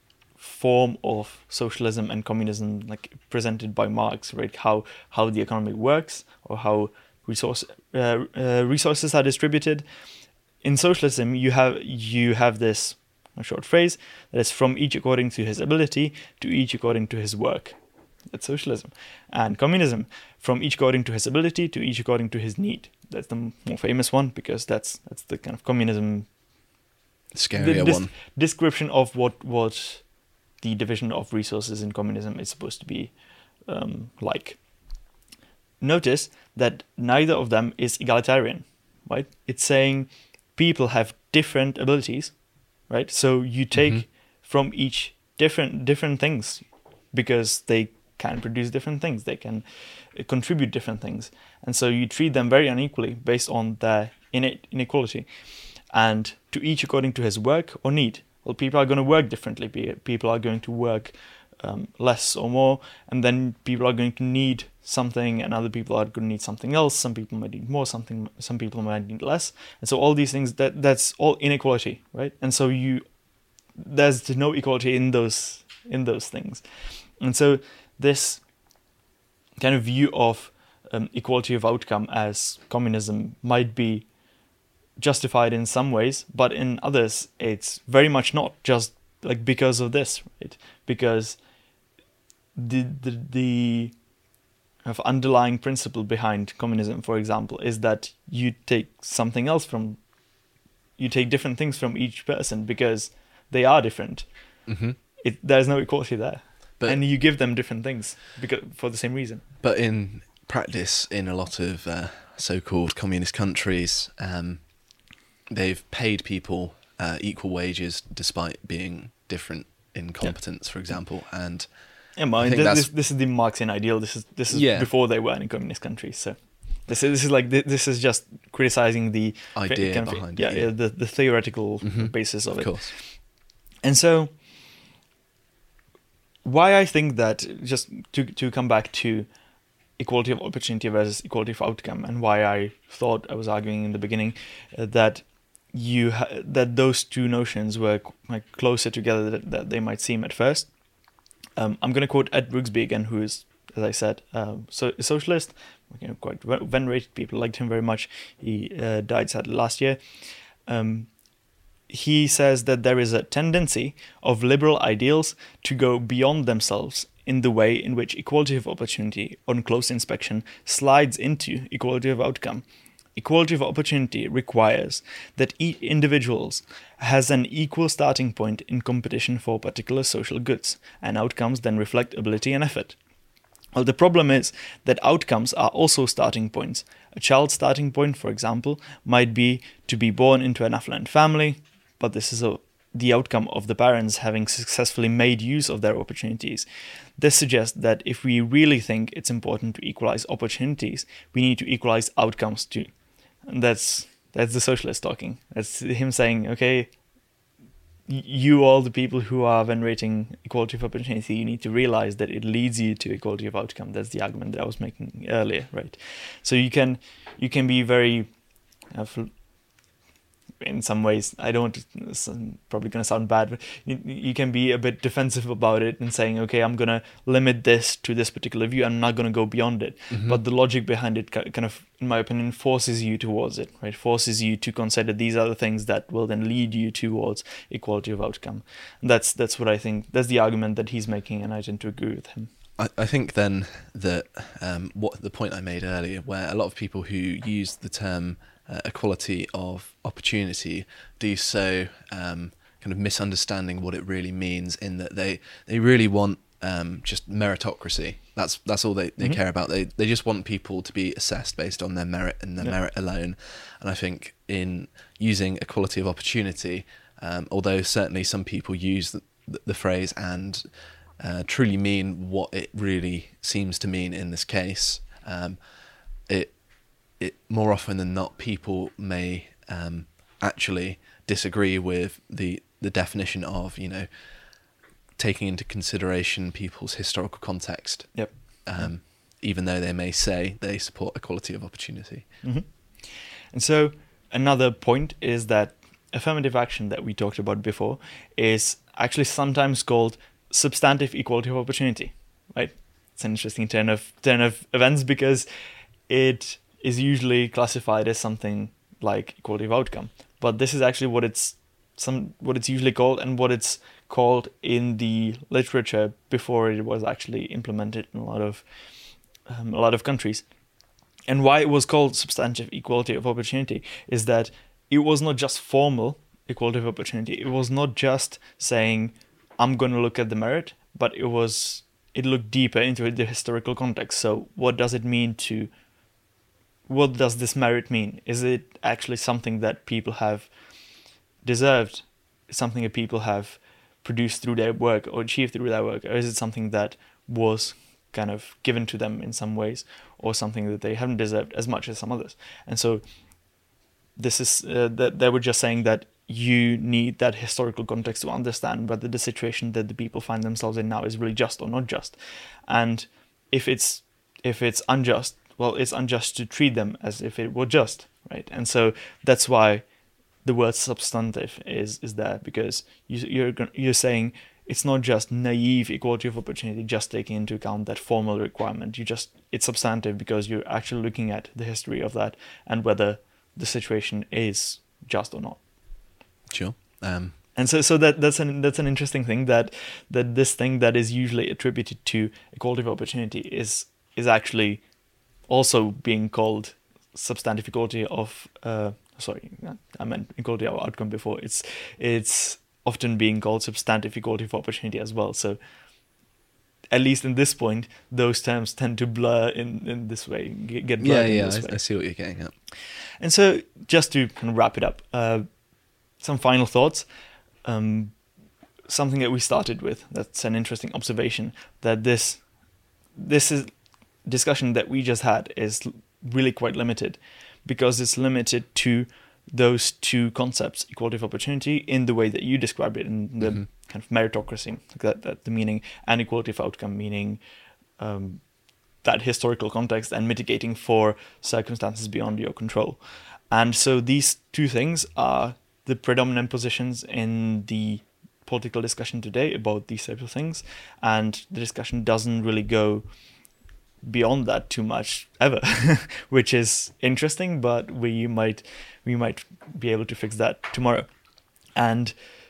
form of socialism and communism, like presented by Marx, right? How how the economy works or how resource uh, uh, resources are distributed. In socialism, you have you have this a short phrase that is from each according to his ability to each according to his work. That's socialism. And communism, from each according to his ability to each according to his need. That's the more famous one because that's that's the kind of communism scarier the dis- one. description of what what the division of resources in communism is supposed to be um, like. Notice that neither of them is egalitarian, right? It's saying people have different abilities, right? So you take Mhm. from each different different things because they can produce different things, they can uh, contribute different things, and so you treat them very unequally based on their innate inequality, and to each according to his work or need. Well, people are going to work differently. Pe- People are going to work um, less or more, and then people are going to need something, and other people are going to need something else. Some people might need more, something. Some people might need less, and so all these things that that's all inequality, right? And so you there's no equality in those in those things, and so this kind of view of um, equality of outcome as communism might be justified in some ways, but in others it's very much not, just like because of this, right? Because the the the of underlying principle behind communism, for example, is that you take something else from you take different things from each person because they are different. Mm-hmm. It, there's no equality there, But- and you give them different things because for the same reason. But in practice, in a lot of uh, so-called communist countries, um, they've paid people uh, equal wages despite being different in competence, for example. And Yeah, I but think this, that's- this, this is the Marxian ideal. This is this is Yeah. before they were in communist countries. So this is this is like thi- this is just criticizing the Idea kind of- behind it, yeah, yeah. the the theoretical Mhm. basis of, of it. course, And so, why I think that, just to to come back to equality of opportunity versus equality of outcome, and why I thought I was arguing in the beginning uh, that you ha- that those two notions were c- like closer together than, that they might seem at first. Um, I'm going to quote Ed Brooksby again, who is, as I said, um, so a socialist, you know, quite ve- venerated. People liked him very much. He uh, died sadly last year. Um, he says that there is a tendency of liberal ideals to go beyond themselves in the way in which equality of opportunity on close inspection slides into equality of outcome. Equality of opportunity requires that each individual has an equal starting point in competition for particular social goods, and outcomes then reflect ability and effort. Well, the problem is that outcomes are also starting points. A child's starting point, for example, might be to be born into an affluent family, but this is a, the outcome of the parents having successfully made use of their opportunities. This suggests that if we really think it's important to equalize opportunities, we need to equalize outcomes too. And that's that's the socialist talking. That's him saying, okay, y- you all the people who are venerating equality of opportunity, you need to realize that it leads you to equality of outcome. That's the argument that I was making earlier, right? So you can you can be very uh, fl- in some ways, I don't, it's probably going to sound bad, but you, you can be a bit defensive about it and saying, okay, I'm going to limit this to this particular view. I'm not going to go beyond it. Mm-hmm. But the logic behind it kind of, in my opinion, forces you towards it, right? Forces you to consider these other things that will then lead you towards equality of outcome. And that's, that's what I think, that's the argument that he's making, and I tend to agree with him. I, I think then that um, what the point I made earlier, where a lot of people who use the term uh, equality of opportunity do so um, kind of misunderstanding what it really means, in that they, they really want um, just meritocracy. That's that's all they, they mm-hmm. care about. They they just want people to be assessed based on their merit and their yeah. merit alone. And I think in using equality of opportunity, um, although certainly some people use the, the, the phrase and Uh, truly mean what it really seems to mean in this case, um, it it more often than not, people may um, actually disagree with the the definition of, you know, taking into consideration people's historical context. Yep. Um, even though they may say they support equality of opportunity. Mm-hmm. And so another point is that affirmative action that we talked about before is actually sometimes called substantive equality of opportunity, right? It's an interesting turn of turn of events, because it is usually classified as something like equality of outcome, but this is actually what it's some what it's usually called, and what it's called in the literature before it was actually implemented in a lot of um, a lot of countries. And why it was called substantive equality of opportunity is that it was not just formal equality of opportunity. It was not just saying, I'm going to look at the merit, but it was it looked deeper into the historical context. So what does it mean to, what does this merit mean? Is it actually something that people have deserved, something that people have produced through their work or achieved through their work, or is it something that was kind of given to them in some ways, or something that they haven't deserved as much as some others? And so this is, uh, that they were just saying that you need that historical context to understand whether the situation that the people find themselves in now is really just or not just. And if it's if it's unjust, well, it's unjust to treat them as if it were just, right? And so that's why the word substantive is is there, because you, you're you're saying it's not just naive equality of opportunity, just taking into account that formal requirement. You just it's substantive because you're actually looking at the history of that and whether the situation is just or not. Sure. Um, and so, so that that's an that's an interesting thing, that that this thing that is usually attributed to equality of opportunity is is actually also being called substantive equality of uh, sorry, I meant equality of outcome before. It's it's often being called substantive equality of opportunity as well. So at least in this point, those terms tend to blur in, in this way, get blurred yeah, in yeah, this I, way. I see what you're getting at. And so, just to kind of wrap it up. Uh, Some final thoughts. Um, something that we started with, that's an interesting observation, that this this is discussion that we just had is really quite limited, because it's limited to those two concepts, equality of opportunity in the way that you described it, in the mm-hmm. kind of meritocracy, that, that the meaning, and equality of outcome, meaning um, that historical context and mitigating for circumstances beyond your control. And so these two things are the predominant positions in the political discussion today about these types of things, and the discussion doesn't really go beyond that too much ever, which is interesting, but we might we might be able to fix that tomorrow. And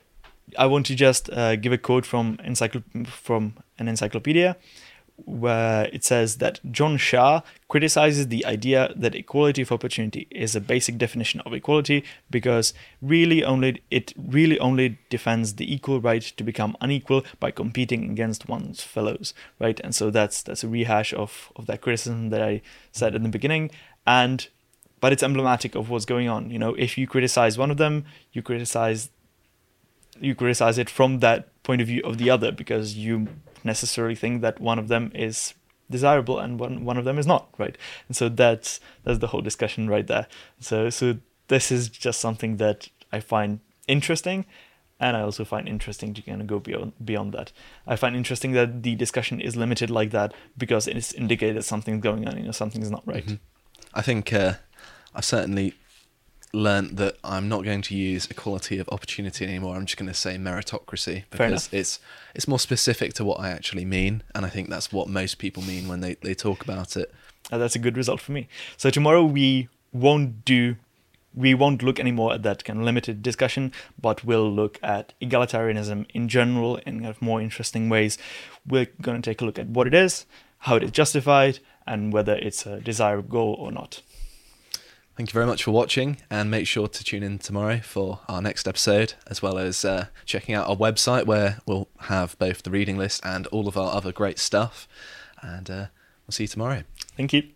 I want to just uh, give a quote from encycl- from an encyclopedia, where it says that John Shah criticizes the idea that equality of opportunity is a basic definition of equality, because really only it really only defends the equal right to become unequal by competing against one's fellows, right? And so that's that's a rehash of, of that criticism that I said in the beginning, and but it's emblematic of what's going on. You know, if you criticize one of them, you criticize you criticize it from that point of view of the other, because you necessarily think that one of them is desirable and one one of them is not, right? And so that's that's the whole discussion right there. So so this is just something that I find interesting, and I also find interesting to kind of go beyond beyond that. I find interesting that the discussion is limited like that, because it's indicated something's going on, you know, something's not right. Mm-hmm. I think uh, I've certainly learnt that I'm not going to use equality of opportunity anymore. I'm just going to say meritocracy, because it's it's more specific to what I actually mean, and I think that's what most people mean when they, they talk about it. Uh, that's a good result for me. So tomorrow we won't do, we won't look anymore at that kind of limited discussion, but we'll look at egalitarianism in general in kind of more interesting ways. We're going to take a look at what it is, how it is justified, and whether it's a desired goal or not. Thank you very much for watching, and make sure to tune in tomorrow for our next episode, as well as uh, checking out our website where we'll have both the reading list and all of our other great stuff. And uh, we'll see you tomorrow. Thank you.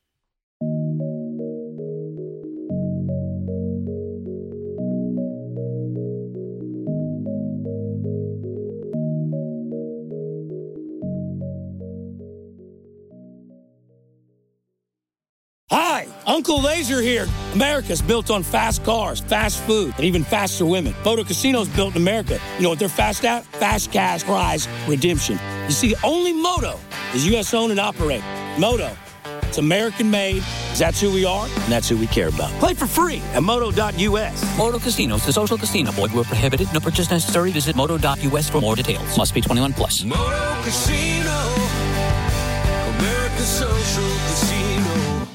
Hi, Uncle Laser here. America's built on fast cars, fast food, and even faster women. Moto Casino's built in America. You know what they're fast at? Fast cash prize redemption. You see, only Moto is U S owned and operated. Moto, it's American made. That's who we are, and that's who we care about. Play for free at moto dot U S. Moto Casinos, the social casino. Void where prohibited. No purchase necessary. Visit moto dot U S for more details. Must be twenty-one plus. Moto Casino, America's social casino.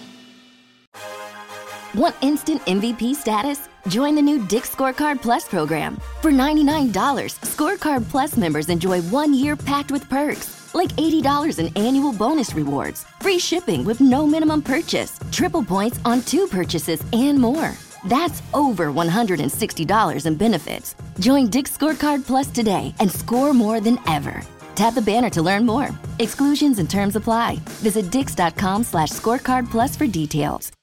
Want instant M V P status? Join the new Dick's Scorecard Plus program. For ninety-nine dollars, Scorecard Plus members enjoy one year packed with perks, like eighty dollars in annual bonus rewards, free shipping with no minimum purchase, triple points on two purchases, and more. That's over one hundred sixty dollars in benefits. Join Dick's Scorecard Plus today and score more than ever. Tap the banner to learn more. Exclusions and terms apply. Visit dix dot com slash scorecard plus for details.